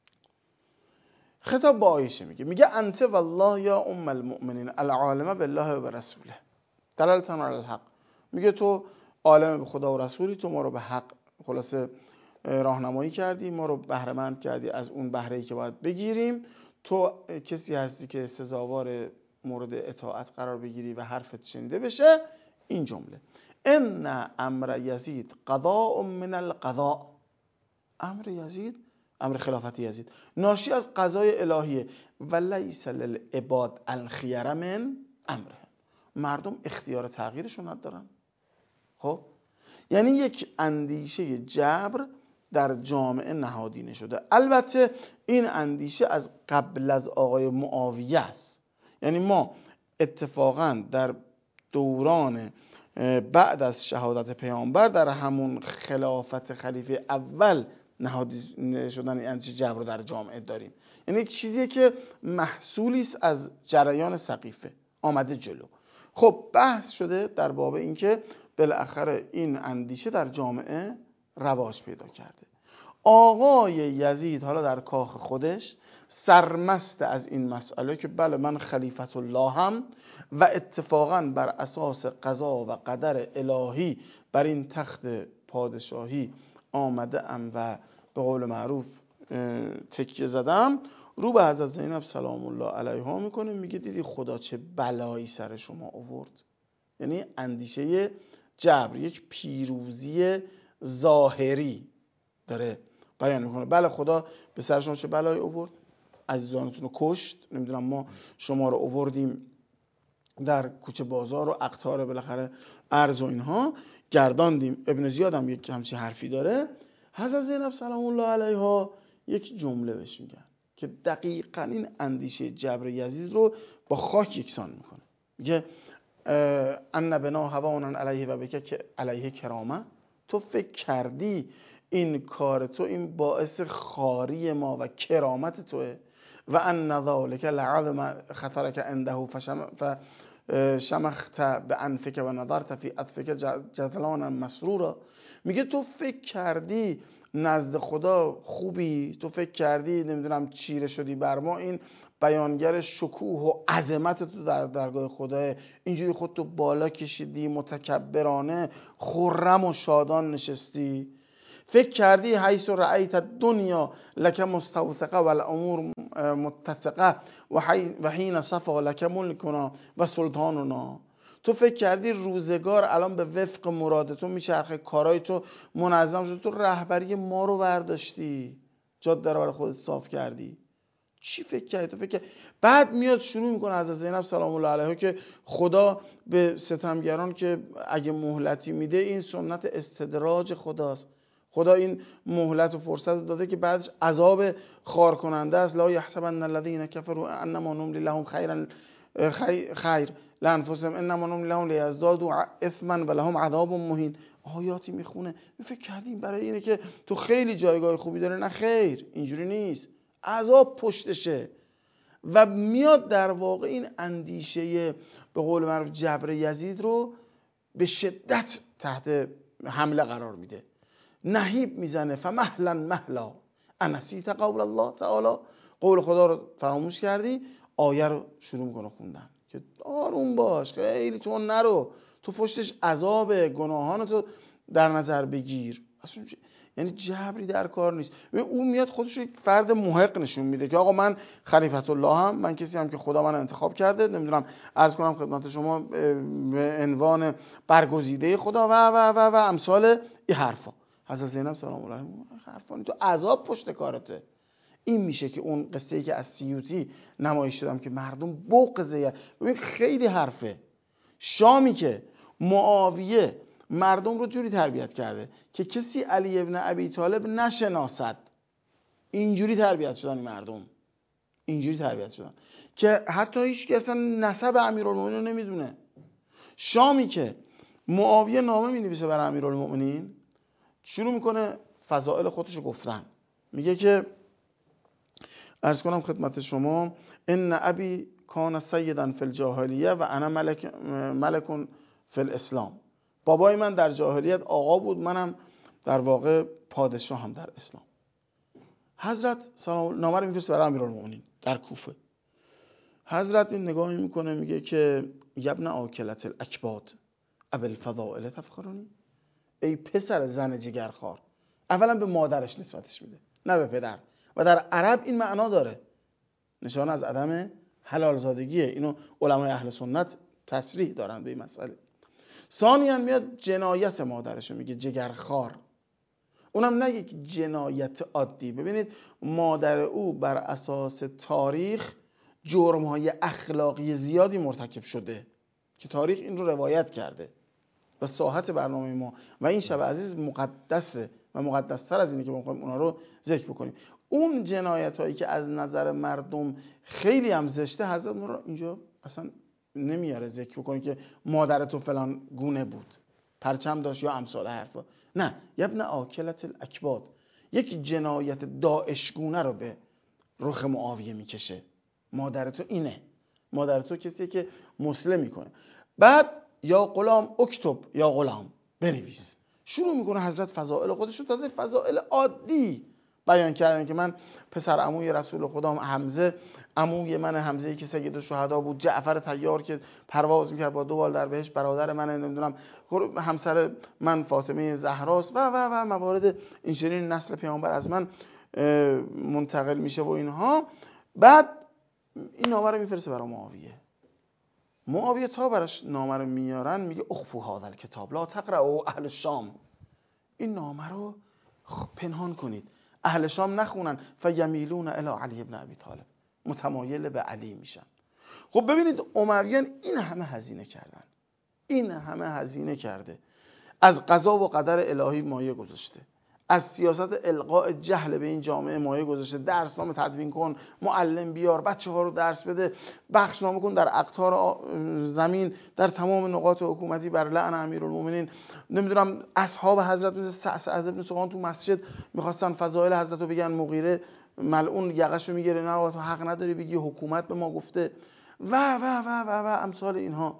S3: خطاب با عایشه میگه انت والله یا ام المؤمنین العالمه بالله و برسوله دلالتن علی الحق. میگه تو عالم به خدا و رسولی، تو ما رو به حق خلاصه راهنمایی کردی، ما رو بهره مند کردی از اون بهره‌ای که باید بگیریم. تو کسی هستی که سزاوار مورد اطاعت قرار بگیری و حرفت شنیده بشه. این جمله ان امر یزید قضاء من القضاء، امر یزید، امر خلافت یزید ناشی از قضای الهیه و لیس للعباد الخیار من امره، مردم اختیار تغییرشون ندارن. خب یعنی یک اندیشه جبر در جامعه نهادینه شده. البته این اندیشه از قبل از آقای معاویه است. یعنی ما اتفاقا در دوران بعد از شهادت پیامبر در همون خلافت خلیفه اول نهادینه شدن این اندیشه جبر رو در جامعه داریم. یعنی یک چیزیه که محصولی است از جریان سقیفه آمده جلو. خب بحث شده در باب این که بالاخره این اندیشه در جامعه رواج پیدا کرده. آقای یزید حالا در کاخ خودش سرمست از این مسئله که بله من خلیفت الله هم و اتفاقا بر اساس قضا و قدر الهی بر این تخت پادشاهی آمده ام و به قول معروف تکیه زدم، رو به حضرت زینب سلام الله علیها میکنه، میگه دیدی خدا چه بلایی سر شما آورد. یعنی اندیشه جبر یک پیروزی ظاهری داره بیان میکنه. بله خدا به سر شما چه بلایی آورد، عزیزانتون رو کشت، نمیدونم ما شما رو آوردیم در کوچه بازار و اقطار بالاخره ارز و اینها گرداندیم. ابن زیاد هم یک همچین حرفی داره. حضرت زینب سلام الله علیها یک جمله بهش میگن که دقیقاً این اندیشه جبر یزید رو با خاک یکسان میکنه. میگه ان بنا هوانا علیه و بک که علیه کرامه، تو فکر کردی این کار تو این باعث خاری ما و کرامت توه، و ان ذلک لعظم خطرک عنده فشمخت بانفک و نظرت فی اطفک جزلانا مسرورا. میگه تو فکر کردی نزد خدا خوبی، تو فکر کردی نمیدونم چیره شدی بر ما، این بیانگر شکوه و عظمت تو در درگاه خداه، اینجوری خودتو بالا کشیدی متکبرانه خرم و شادان نشستی. فکر کردی حیث رأیت دنیا لک مستوثقه و الامور متسقه و حین صفا لک ملکنا و سلطاننا. تو فکر کردی روزگار الان به وفق مراد تو میچرخه، کارهای تو منظم شد، تو رهبری ما رو برداشتی، جاده رو برای خودت صاف کردی. چی فکر کردی؟ تو فکر بعد میاد شروع میکنه حضرت زینب سلام الله علیها که خدا به ستمگران که اگه مهلتی میده این سنت استدراج خداست، خدا این مهلت و فرصت داده که بعدش عذاب خار کننده است. لا یحسبن الذین کفروا انما نملی لهم خیر لانفسهم انما نملی لهم لیزدادوا اثما ولهم عذاب مهین. آیاتی میخونه فکر کردیم برای اینه که تو خیلی جایگاه خوبی داره، نه خیر، اینجوری نیست، عذاب پشتشه. و میاد در واقع این اندیشه به قول معروف جبر یزید رو به شدت تحت حمله قرار میده، نهیب میزنه. فمهلا مهلا انسیت قول الله تعالی، قول خدا رو فراموش کردی. آیه رو شروع میکنه خوندن که آروم باش، خیلی تو نرو، تو پشتش عذاب گناهان تو در نظر بگیر. یعنی جبری در کار نیست. اون میاد خودش رو یک فرد محق نشون میده که آقا من خلیفت الله هم، من کسی هم که خدا من انتخاب کرده، نمیدونم عرض کنم خدمت شما به عنوان برگزیده خدا و امثال این حرفا. حضرت زینب سلام الله علیها حرفانی تو عذاب پشت کارته. این میشه که اون قصه ای که از سیوطی نمایش دادم که مردم بغضه، ببین خیلی حرفه. شامی که معاویه مردم رو جوری تربیت کرده که کسی علی ابن ابی طالب نشناسد، اینجوری تربیت شدن مردم، اینجوری تربیت شدن که حتی هیچ کس اصلا نسب امیرالمومنین رو نمیدونه. شامی که معاویه نامه مینویسه برای امیرالمومنین، شروع میکنه فضائل خودش رو گفتن، میگه که عرض کنم خدمت شما ان ابی کان سیدا فی الجاهلیه و انا ملک فی الاسلام. بابای من در جاهلیت آقا بود، منم در واقع پادشاهم در اسلام. حضرت سلام نامه رو میفرسته برای امیرالمومنین در کوفه. حضرت این نگاهی میکنه میگه که یبن آکلت الاکباد ابوالفضائل تفخرونی، ای پسر زن جگرخوار. اولا به مادرش نسبتش میده نه به پدر، و در عرب این معنا داره، نشان از عدم حلال زادگیه. اینو علمای اهل سنت تصریح دارن به این مسئله. ثانیاً میاد جنایت مادرشو میگه جگرخوار، اونم نه یک جنایت عادی. ببینید مادر او بر اساس تاریخ جرم‌های اخلاقی زیادی مرتکب شده که تاریخ این رو روایت کرده و ساحت برنامه ما و این شب عزیز مقدسه و مقدستر از اینه که بخوایم اونا رو ذکر بکنیم. اون جنایت هایی که از نظر مردم خیلی هم زشته، حضرت اون رو اینجا اصلا نمیاره ذکر بکنه که مادر تو فلان گونه بود، پرچم داشت یا امثال حرفا. نه، یبن آکلت الاکباد، یک جنایت داعشگونه رو به رخ معاویه میکشه. مادر تو اینه، مادر تو کسیه که مسلم میکنه. بعد یا غلام اکتب، یا غلام بنویس، شروع میکنه حضرت فضائل خودش رو تازه فضائل عادی بیان کردن که من پسر عموی رسول خدام حمزه، عموی من حمزه که سید الشهدا بود، جعفر طیار که پرواز میکرد با 2 بال در بهشت برادر من، نمیدونم همسر من فاطمه زهراست و موارد این چنین، نسل پیامبر از من منتقل میشه و اینها. بعد این نامه رو میفرسته برای معاویه تا براش نامه رو میارن میگه اخفو هذا الکتاب لا تقرأوا اهل الشام، این نامه رو پنهان کنید، اهل شام نخونن. فیمیلون الی علی ابن ابی طالب، متمایل به علی میشن. خب ببینید امویان این همه هزینه کرده، از قضا و قدر الهی مایه گذاشته، از سیاست القاء جهل به این جامعه مایه گذاشته، درسنامه تدوین کن، معلم بیار، بچه‌ها رو درس بده، بخشنامه کن در اقطار زمین، در تمام نقاط حکومتی بر لعن امیرالمومنین. نمیدونم اصحاب حضرت مثل سعد بن سقان تو مسجد میخواستن فضائل حضرت رو بگن، مغیره ملعون یقشو میگیره، نه تو حق نداری بگی، حکومت به ما گفته و امثال اینها.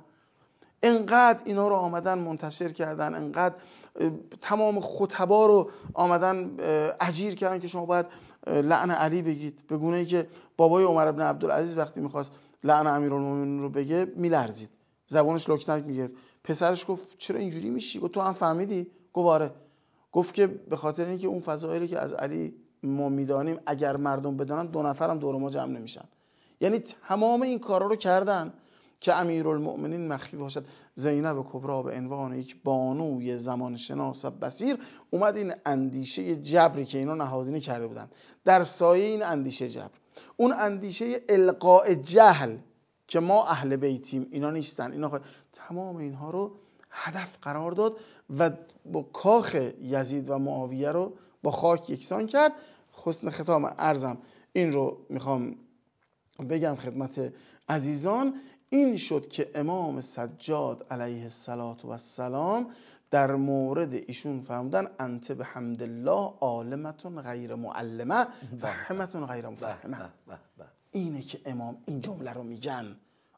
S3: انقدر اینا رو آمدن منتشر کردن، انقدر تمام خطبا رو آمدن اجیر کردن که شما باید لعن علی بگید، به گونه ای که بابای عمر بن عبدالعزیز وقتی میخواست لعن امیرالمومنین رو بگه میلرزید، زبانش لکنک میگرفت. پسرش گفت چرا اینجوری میشی؟ گفت تو هم فهمیدی؟ گفت آره. گفت که به خاطر اینکه اون فضایلی که از علی ما میدانیم اگر مردم بدانن 2 نفرم دور ما جمع نمیشن. یعنی تمام این کارا رو کردن که امیرالمؤمنین مخفی باشد. زینب کبری به عنوان یک بانوی زمان شناس و بصیر اومد این اندیشه جبری که اینا نهادینه کرده بودن، در سایه این اندیشه جبر، اون اندیشه القاء جهل که ما اهل بیتیم اینا نیستن، اینا تمام اینها رو هدف قرار داد و با کاخ یزید و معاویه رو با خاک یکسان کرد. حسن ختام عرضم این رو میخوام بگم خدمت عزیزان، این شد که امام سجاد علیه السلام در مورد ایشون فرمودن انت بحمد الله عالمتون غیر معلمه فهمتون غیر مفهمه. اینه که امام این جمله رو میگن،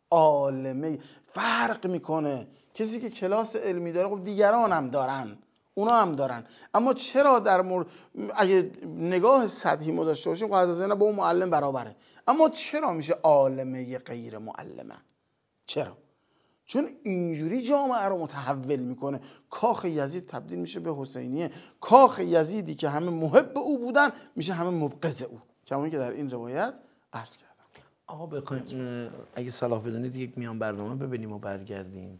S3: عالمه فرق میکنه. کسی که کلاس علمی داره خب دیگران هم دارن، اونا هم دارن، اما چرا در مورد اگه نگاه سطحی ما داشته باشیم خب از با اون معلم برابره، اما چرا میشه عالمه غیر معلمه؟ چرا؟ چون اینجوری جامعه رو متحول میکنه. کاخ یزید تبدیل میشه به حسینیه، کاخ یزیدی که همه محب او بودن میشه همه مبغض او، کمایی که در این روایت عرض کردم.
S2: آقا بخوایم اگه صلاح بدونید یک میان برنامه ببینیم و برگردیم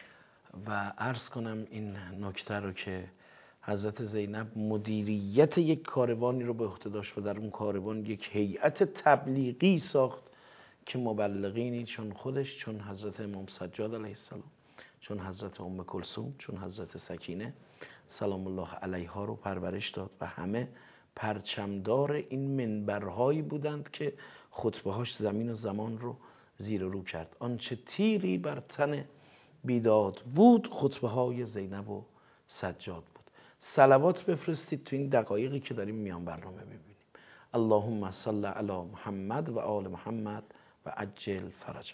S2: و عرض کنم این نکته رو که حضرت زینب مدیریت یک کاروانی رو به عهده داشت و در اون کاروان یک هیئت تبلیغی ساخت که مبلغینی چون خودش، چون حضرت امام سجاد علیه السلام، چون حضرت ام کلثوم، چون حضرت سکینه سلام الله علیها رو پرورش داد و همه پرچمدار این منبرهایی بودند که خطبه‌هاش زمین و زمان رو زیر و رو کرد. آنچه تیری بر تن بیداد بود خطبه های زینب و سجاد بود. صلوات بفرستید تو این دقایقی که داریم میان برنامه ببینیم. اللهم صل علی محمد و آل محمد و عجل فرجه.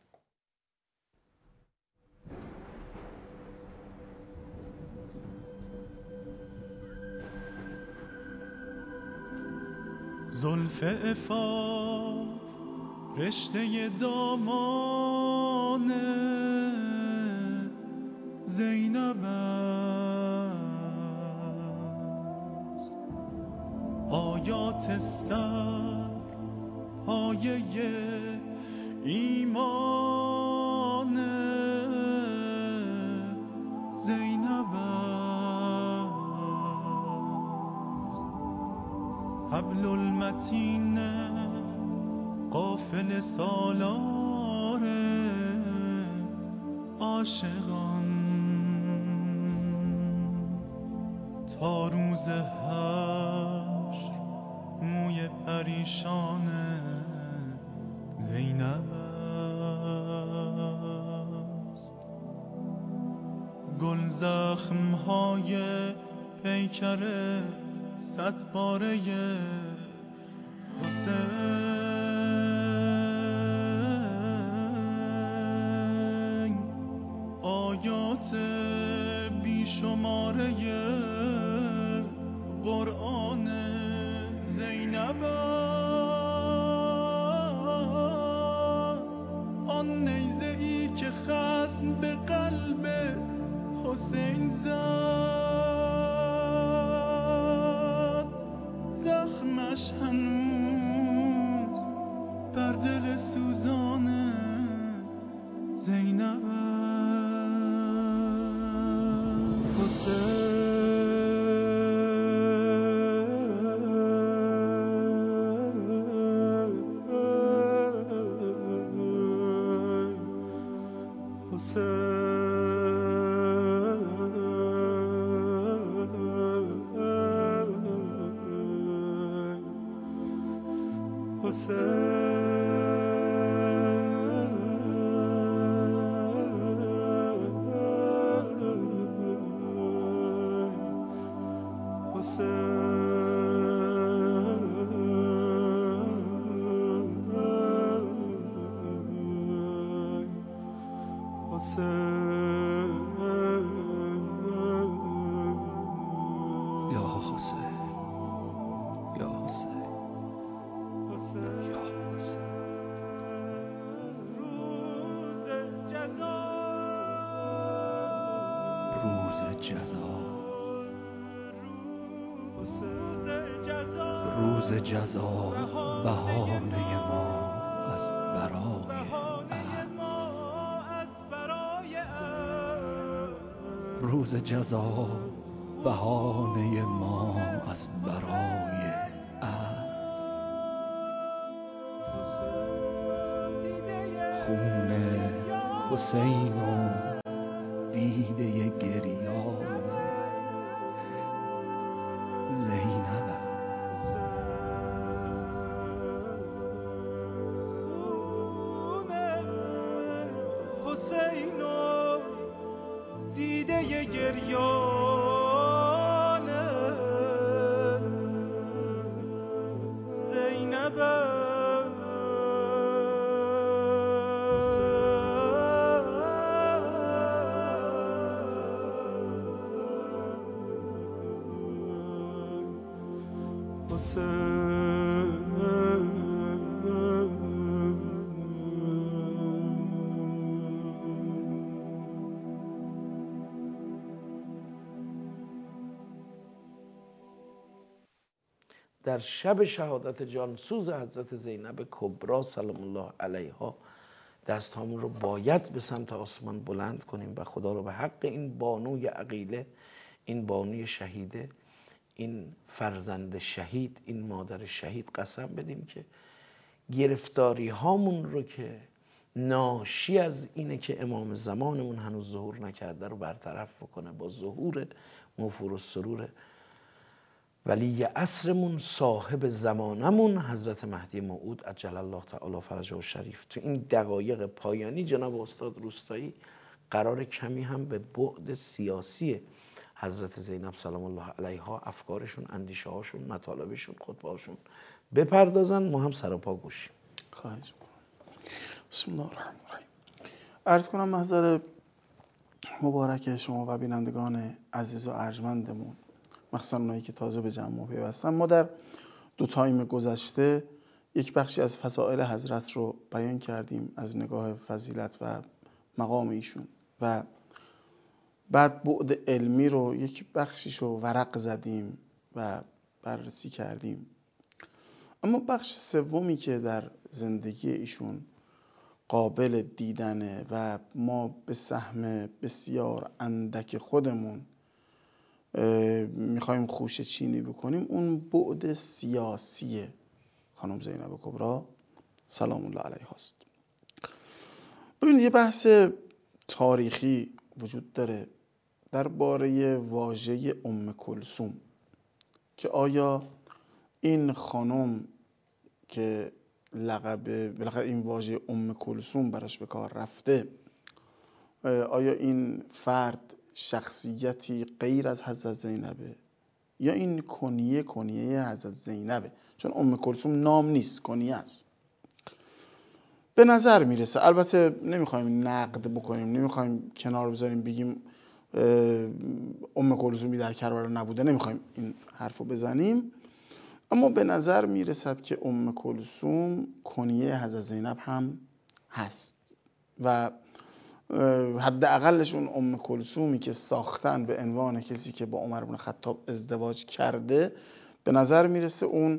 S4: زلف عفاف رشته دامان زینب است، آیات سر پایه ایمان زینب است، حبل المتین قافل سالار عاشقان تا روز حشر موی پریشان زینب است، گل زخم‌های پیکر 100 باره حسین، آیات بی شماره قرآن زینب است. آن نیزه ای که خصم به قلب حسین زد، زخمش هنوز بر دل سوزان زینب است.
S5: روز جزا بهانه ما از برای روز جزا بهانه ما از برای خون حسین و دیده گریان زینب.
S4: حسین و دیده گریان زینب.
S2: در شب شهادت جانسوز حضرت زینب کبری سلام الله علیها دستامون رو باید به سمت آسمان بلند کنیم و خدا رو به حق این بانوی عقیله، این بانوی شهیده، این فرزند شهید، این مادر شهید قسم بدیم که گرفتاری هامون رو که ناشی از اینه که امام زمانمون هنوز ظهور نکرده رو برطرف بکنه با ظهور موفور السرور ولی عصرمون، صاحب زمانمون، حضرت مهدی موعود عجل الله تعالی فرجه الشریف. تو این دقایق پایانی جناب استاد روستایی قرار کمی هم به بعد سیاسی حضرت زینب سلام الله علیها، افکارشون، اندیشه هاشون، مطالبشون، خطبه هاشون بپردازن. ما هم سراپا گوشیم.
S3: خواهش میکنم. بسم الله الرحمن الرحیم. عرض کنم محضر مبارک شما و بینندگان عزیز و ارجمندمون، مخصوصا اونایی که تازه به جمع ما پیوستن. ما در 2 تایم گذشته یک بخشی از فضائل حضرت رو بیان کردیم از نگاه فضیلت و مقام ایشون و بعد بعد علمی رو یک بخشیش رو ورق زدیم و بررسی کردیم. اما بخش سومی که در زندگی ایشون قابل دیدنه و ما به سهم بسیار اندک خودمون میخوایم خوشه چینی بکنیم، اون بعد سیاسی خانم زینب کبری سلام الله علیها است. ببینید یه بحث تاریخی وجود داره درباره واژه ام کلثوم که آیا این خانم که بالاخره این واژه ام کلثوم براش به کار رفته، آیا این فرد شخصیتی غیر از حضرت زینبه یا این کنیه حضرت زینبه؟ چون ام کلثوم نام نیست، کنیه است. به نظر میرسه، البته نمیخوایم نقد بکنیم، نمیخوایم کنار بذاریم بگیم ام کلثومی در کربلا نبوده، نمیخوایم این حرفو بزنیم. اما به نظر میرسد که ام کلثوم کنیه حضرت زینب هم هست و حداقلشون ام کلثومی که ساختن به عنوان کسی که با عمر بن خطاب ازدواج کرده، به نظر میرسه اون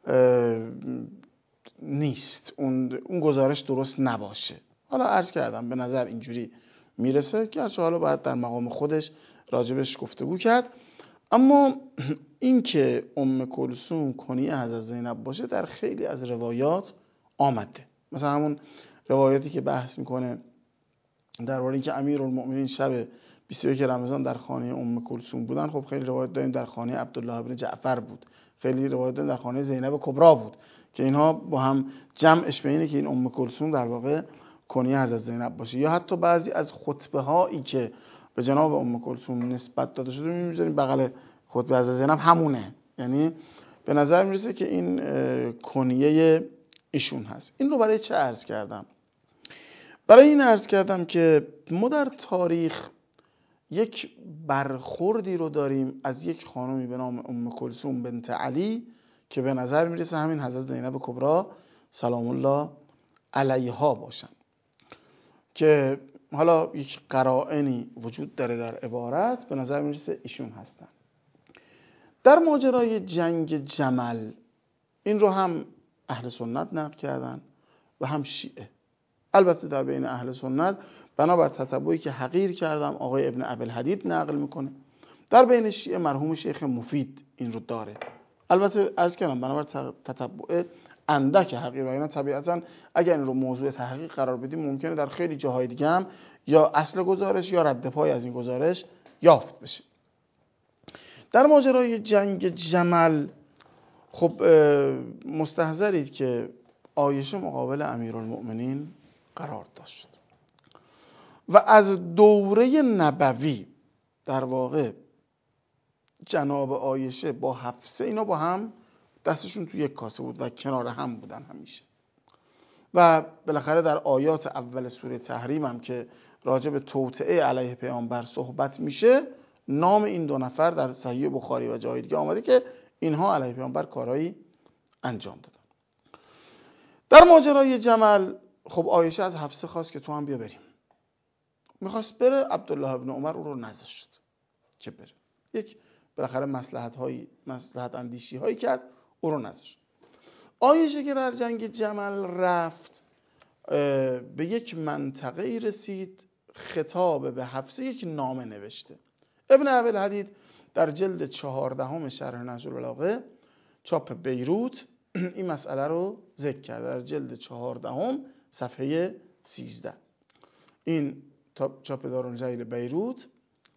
S3: نیست، اون گزارش درست نباشه. حالا عرض کردم به نظر اینجوری میرسه، گرچه حالا باید در مقام خودش راجبش گفتگو کرد. اما این که ام کلثوم کنیه حضرت زینب باشه در خیلی از روایات آمده. مثلا همون روایاتی که بحث میکنه درباره اینکه امیرالمؤمنین شب 21 رمضان در خانه ام کلثوم بودن، خب خیلی روایت داریم در خانه عبدالله بن جعفر بود، خیلی روایت داریم در خانه زینب کبرا بود، که اینها با هم جمعش به اینه که این ام کلثوم در واقع کنیه حضرت زینب باشه. یا حتی بعضی از خطبه هایی که به جناب ام کلثوم نسبت داده شده می‌بینید بغل خطبه حضرت زینب همونه، یعنی به نظر میرسه که این کنیه ایشون هست. این رو برای چه عرض کردم؟ برای این عرض کردم که ما در تاریخ یک برخوردی رو داریم از یک خانمی به نام ام کلثوم بنت علی که به نظر میرسه همین حضرت زینب کبرا سلام الله علیها باشن، که حالا یک قرائنی وجود داره در عبارت، به نظر میرسه ایشون هستن. در ماجرای جنگ جمل این رو هم اهل سنت نقل کردن و هم شیعه. البته در بین اهل سنت بنابر تتبعی که حقیر کردم آقای ابن ابوالحدید نقل میکنه، در بین شیعه مرحوم شیخ مفید این رو داره. البته عرض کردم بنابر تتبع اندک حقیر و اینا طبیعتا اگر این رو موضوع تحقیق قرار بدیم ممکنه در خیلی جاهای دیگه هم یا اصل گزارش یا رد پای از این گزارش یافت بشه. در ماجرای جنگ جمل خب مستحضرید که عایشه مقابل امیرالمؤمنین قرار داشت و از دوره نبوی در واقع جناب عایشه با حفصه اینا با هم دستشون تو یک کاسه بود و کنار هم بودن همیشه. و بالاخره در آیات اول سوره تحریم هم که راجع به توطئه علیه پیامبر صحبت میشه، نام این دو نفر در صحیح بخاری و جای دیگه آمده که اینها علیه پیامبر کارایی انجام دادن. در ماجرای جمل خب عایشه از حفصه خواست که تو هم بیا بریم. میخواست بره، عبدالله ابن عمر او رو نذاشت که بره. یک بالاخره مصلحت اندیشی هایی کرد، او رو نذاشت. عایشه که در جنگ جمل رفت به یک منطقه رسید، خطاب به حفصه یک نامه نوشته. ابن ابوالحدید در جلد 14 شرح نهج البلاغه چاپ بیروت این مسئله رو ذکر کرده، در جلد 14 صفحه 13. این چاپ دارالجلیل بیروت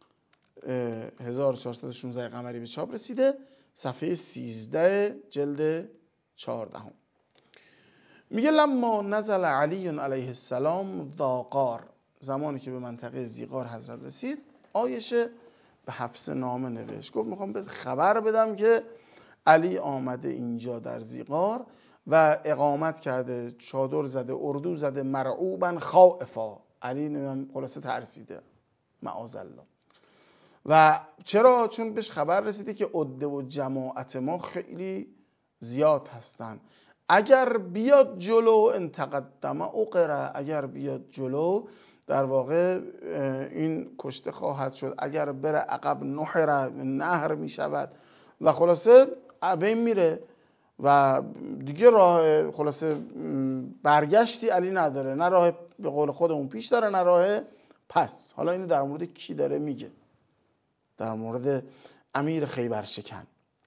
S3: 1416 قمری به چاپ رسیده، صفحه 13 جلد 14. میگه لما نزل علی علیه السلام ذاقار، زمانی که به منطقه زیقار حضرت رسید، عایشه به حفصه نامه نوشت، گفت میخوام بهت خبر بدم که علی آمده اینجا در زیقار و اقامت کرده، چادر زده، اردو زده، مرعوبا خائفا. علی خلاصه ترسیده معاذالله. و چرا؟ چون بهش خبر رسیده که عده و جماعت ما خیلی زیاد هستن، اگر بیاد جلو انتقدم اقره، اگر بیاد جلو در واقع این کشته خواهد شد، اگر بره عقب نهر می شود و خلاصه بین میره و دیگه راه خلاصه برگشتی علی نداره، نه راه به قول خودمون پیش داره نه راه پس. حالا اینو در مورد کی داره میگه؟ در مورد امیر خیبر شکن.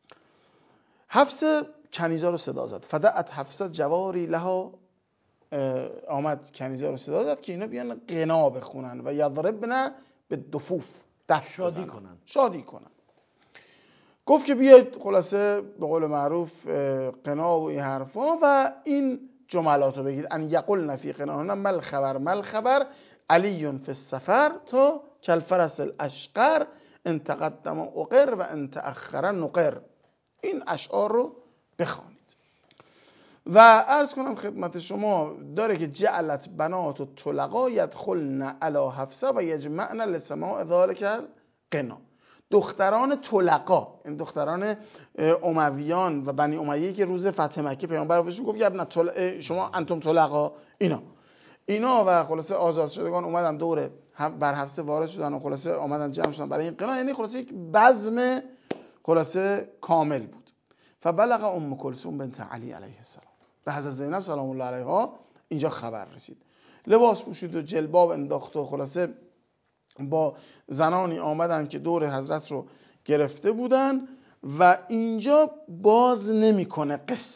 S3: حفصه کنیزا رو صدا زد، فدعت حفصه جواری لها، آمد کنیزا رو صدا زد که اینا بیان غنا بخونن و یضربن به دفوف، شادی کنن. گفت که بیاید خلاصه به قول معروف غنا و این حرفا و این جملات رو بگید، ان یقولن فی غناهن مل خبر علی فی السفر تا کالفرس الاشقر ان تقدم اقر و ان تأخر نقر. این اشعار رو بخوانید. و عرض کنم خدمت شما داره که جعلت بنات و طلقا یدخلن علی حفصه و یجمعن لسماع ذلک قنا. دختران طلقا، این دختران امویان و بنی امیه که روز فتح مکه پیامبر بهشون گفت شما انتم طلقا، اینا و خلاصه آزاد شدگان اومدن دور بر حفصه وارد شدن و خلاصه آمدن جمع شدن برای این قنا، یعنی خلاصه یک بزم خلاصه کامل بود. فبلغ ام کلثوم بنت علی علیه السلام، به حضرت زینب سلام الله علیها اینجا خبر رسید. لباس پوشید و جلباب انداخت و خلاصه با زنانی آمدن که دور حضرت رو گرفته بودن و اینجا باز نمیکنه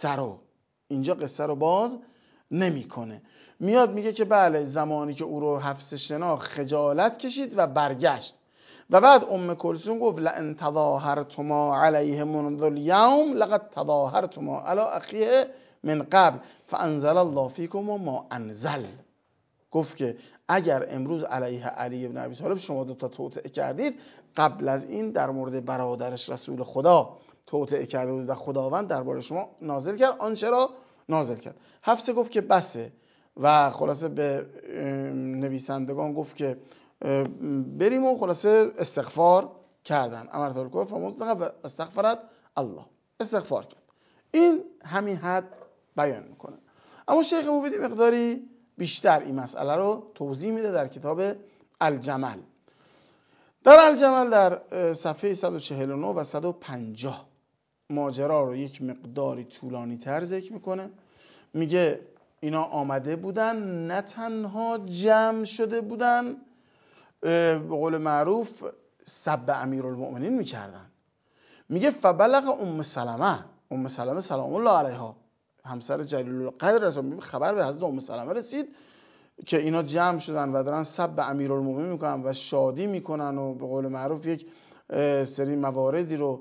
S3: قصه رو باز نمیکنه. میاد میگه که بله زمانی که او رو حفصه شناخت خجالت کشید و برگشت و بعد ام کلثوم گفت لئن تظاهرتما علیه منذ الیوم لقد تظاهرتما علی اخیه من قبل فانزل الله فیکم ما انزل. گفت که اگر امروز علیه علی بن ابی طالب شما دو تا توطئه کردید، قبل از این در مورد برادرش رسول خدا توطئه کرده بود و خداوند درباره شما نازل کرد آنچه را نازل کرد. حفصه گفت که بسه و خلاصه به نویسندگان گفت که بریم و خلاصه استغفار کردن. امرت الکوفه فمصدق و استغفرت الله، استغفار کرد. این همین حد بیان میکنه. اما شیخ موفدی مقداری بیشتر این مسئله رو توضیح میده در کتاب الجمل. در الجمل در صفحه 149 و 150 ماجرا رو یک مقداری طولانی تر ذکر میکنه. میگه اینا آمده بودن، نه تنها جمع شده بودن، به قول معروف سب امیرالمؤمنین میکردن. میگه فبلغ ام سلمه سلام الله علیها، همسر جلیل القدر رسول، خبر به حضرت ام سلمه رسید که اینا جمع شدن و دارن سب امیرالمؤمنین میکنن و شادی میکنن و به قول معروف یک سری مواردی رو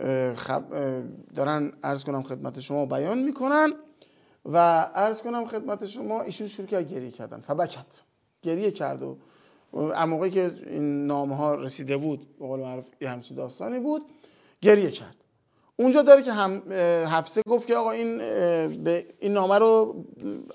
S3: دارن عرض کنم خدمت شما بیان میکنن و عرض کنم خدمت شما ایشون شروع کرد گریه کردن. فبکت، گریه کرد و موقعی که این نامه ها رسیده بود به قول معروف یه همچین داستانی بود، گریه کرد. اونجا داره که حفصه گفت که آقا این نامه رو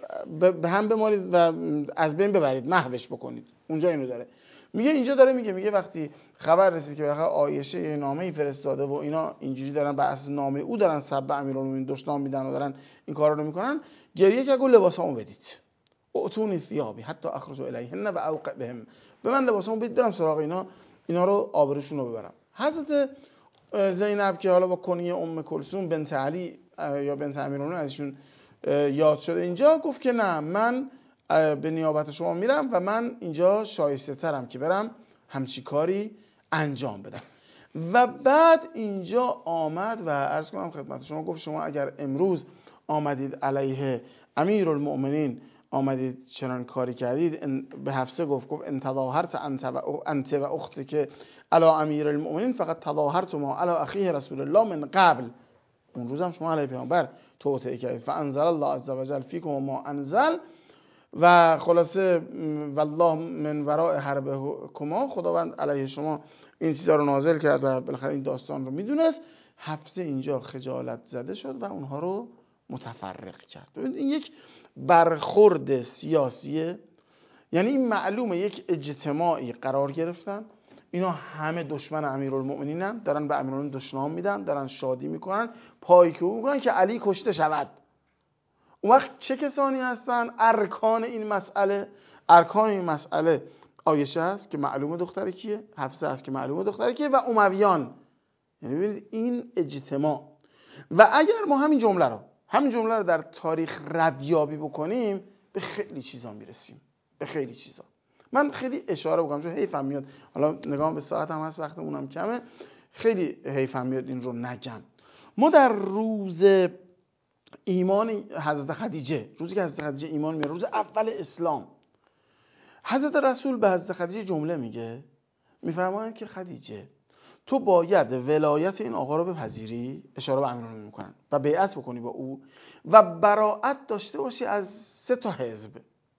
S3: به هم بمالید و از بین ببرید، محوش بکنید. اونجا اینو داره میگه. اینجا داره میگه وقتی خبر رسید که بالاخره عایشه یه نامه‌ای فرستاده و اینا اینجوری دارن بر اساس نامه او دارن سب امیرالمومنین دشنام میدن و دارن این کارا رو میکنن، گریه که گفت لباسامو بدید، اعطونی ثیابی حتی اخرج الیهن و اوقع بهم، به من لباسامو بدید برم سراغ اینا رو آبروشون رو ببرم. حضرت زینب که حالا با کنیه ام کلثوم بنت علی یا بنت امیرالمومنین ازشون یاد شده اینجا، گفت که نه، من به نیابت شما میرم و من اینجا شایسته ترم که برم همچی کاری انجام بدم. و بعد اینجا آمد و عرض کنم خدمت شما گفت شما اگر امروز آمدید علیه امیرالمؤمنین آمدید چنان کاری کردید، به حفصه گفت ان تظاهرت انت و اخت که علی امیرالمؤمنین فقط تظاهرتما علی اخیه رسول الله من قبل، اون روز هم شما علیه پیامبر توطئه کردید. فانزل الله عز وجل فیکم ما انزل، و خلاصه والله من وراء حربکما، خداوند علیه شما این چیزا رو نازل کرد و بالاخره این داستان رو میدونست. حفصه اینجا خجالت زده شد و اونها رو متفرق کرد. این یک برخورد سیاسیه، یعنی این معلومه یک اجتماعی قرار گرفتن، اینا همه دشمن امیرالمؤمنینن، دارن به امیرالمؤمنین دشنام میدن، دارن شادی میکنن، پایکوبی میکنن که علی کشته شود. اون وقت چه کسانی هستن ارکان این مسئله؟ ارکان این مسئله عایشه است که معلومه دختر کیه، حفصه است که معلومه دختر کیه، و امویان. یعنی ببینید این اجتماع. و اگر ما همین جمله رو در تاریخ ردیابی بکنیم به خیلی چیزا میرسیم، به خیلی چیزا. من خیلی اشاره بکنم چون حیفم میاد، حالا نگاه به ساعت هم هست، وقتمون هم کمه، خیلی حیفم میاد این رو نگم. ما در روز ایمان حضرت خدیجه، روزی که حضرت خدیجه ایمان میاره، روز اول اسلام، حضرت رسول به حضرت خدیجه جمله میگه، میفرمایند که خدیجه تو باید ولایت این آقا رو بپذیری، اشاره به امیرالمومنین میکنن، و بیعت بکنی با او و براءت داشته باشی از 3 تا حزب.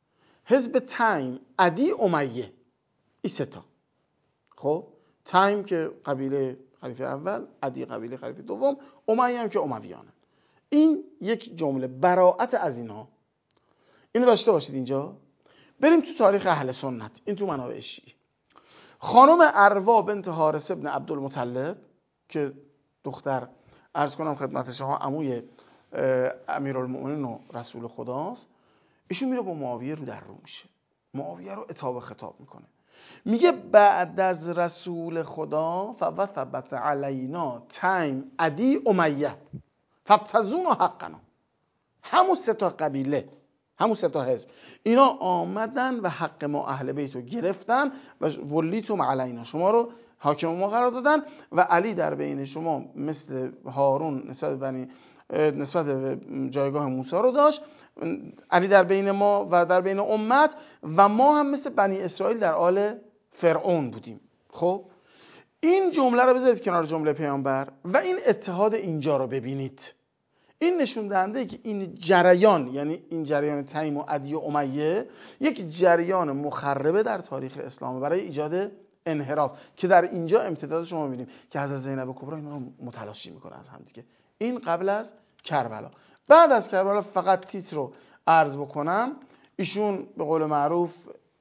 S3: حزب تیم، عدی، امیه، این 3 تا. خب تیم که قبیله خلیفه اول، عدی قبیله خلیفه دوم، امیه هم که امویانه. این یک جمله، براءت از اینها، اینو داشته باشید اینجا. بریم تو تاریخ اهل سنت، این تو منابع شیعی. خانم اروا بنت حارث ابن عبدالمطلب که دختر عرض کنم خدمت شما عموی امیرالمؤمنین و رسول خداست، ایشون میره با معاویه رو در رو میشه، معاویه رو عتاب و خطاب میکنه، میگه بعد از رسول خدا فوثبت علینا تیم عدی امیه فابتزون و حقنا، همون سه تا قبیله، همون سه تا حزب اینا آمدن و حق ما اهل بیت رو گرفتن و ولیتم علینا، شما رو حاکم ما قرار دادن و علی در بین شما مثل هارون نسبت به جایگاه موسی رو داشت، علی در بین ما و در بین امت، و ما هم مثل بنی اسرائیل در آل فرعون بودیم. خب این جمله رو بذارید کنار جمله پیامبر و این اتحاد اینجا رو ببینید. این نشون دهنده که این جریان، یعنی این جریان تیم و عدی و امیه، یک جریان مخربه در تاریخ اسلام برای ایجاد انحراف که در اینجا امتدادش شما می‌بینیم که حضرت زینب کبرا اینا رو متلاشی میکنه از هم دیگه. این قبل از کربلا. بعد از کربلا فقط تیتر رو عرض بکنم، ایشون به قول معروف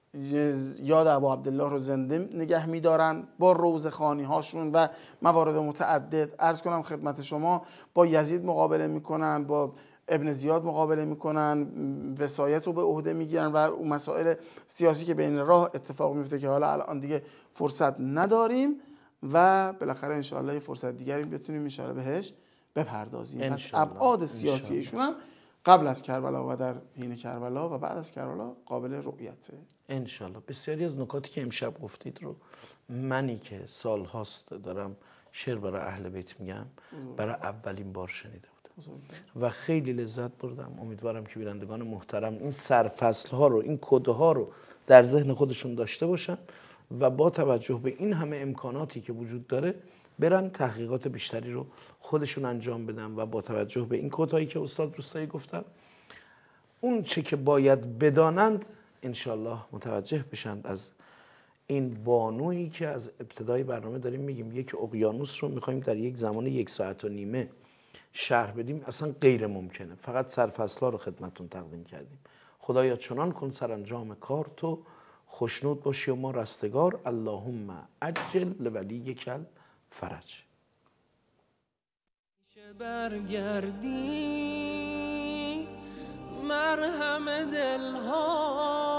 S3: یاد ابو عبدالله رو زنده نگه می‌دارن با روزخوانی هاشون و موارد متعدد. عرض کنم خدمت شما با یزید مقابله میکنن، با ابن زیاد مقابله میکنن، وصایت رو به عهده میگیرن و اون مسائل سیاسی که بین راه اتفاق میفته که حالا الان دیگه فرصت نداریم و بالاخره انشاءالله یه فرصت دیگری بتونیم انشاءالله بهش بپردازیم. پس ابعاد سیاسی ایشون هم قبل از کربلا و در حین کربلا و بعد از کربلا قابل رؤیته
S2: انشالله. بسیاری از نکاتی که امشب گفتید رو منی که سال هاست دارم شعر برای اهل بیت میگم برای اولین بار شنیده بودم و خیلی لذت بردم. امیدوارم که بینندگان محترم این سرفصل ها رو، این کد ها رو در ذهن خودشون داشته باشن و با توجه به این همه امکاناتی که وجود داره برن تحقیقات بیشتری رو خودشون انجام بدن و با توجه به این کد هایی که استاد روستایی گفتن اون چه که باید بدانند انشالله متوجه بشند از این بانویی که از ابتدای برنامه داریم میگیم یک اقیانوس رو میخوایم در یک زمان 1.5 ساعت شرح بدیم، اصلا غیر ممکنه. فقط سرفصل‌ها رو خدمتون تقدیم کردیم. خدایا چنان کن سرانجام کار تو، خوشنود باشی و ما رستگار، اللهم عجل لولی کل فرج.
S4: برگردی مرهم دلها،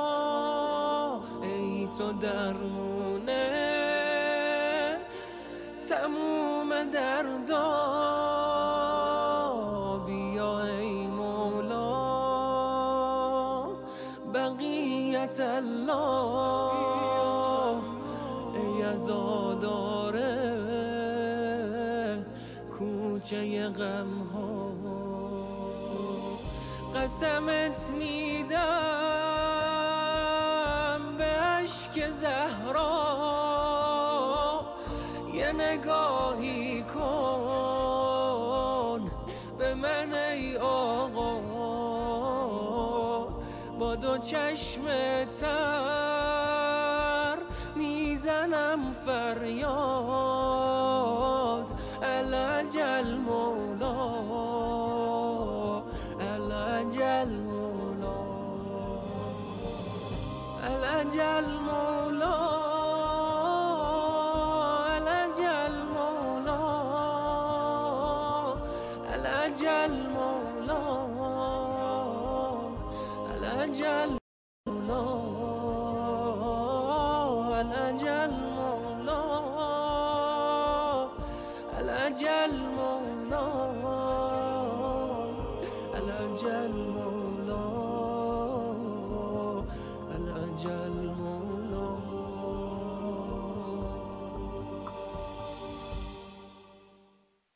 S4: ای تو درمونه تموم دردا، بیا ای مولا بقیت الله، ای عزاداره کوچه غم ها، قسمت میدم به اشک زهرا، یه نگاهی کن به من ای آقا، با دو چشم تر میزنم فریاد، العجل مولا العجل مولا العجل مولا العجل مولا العجل مولا العجل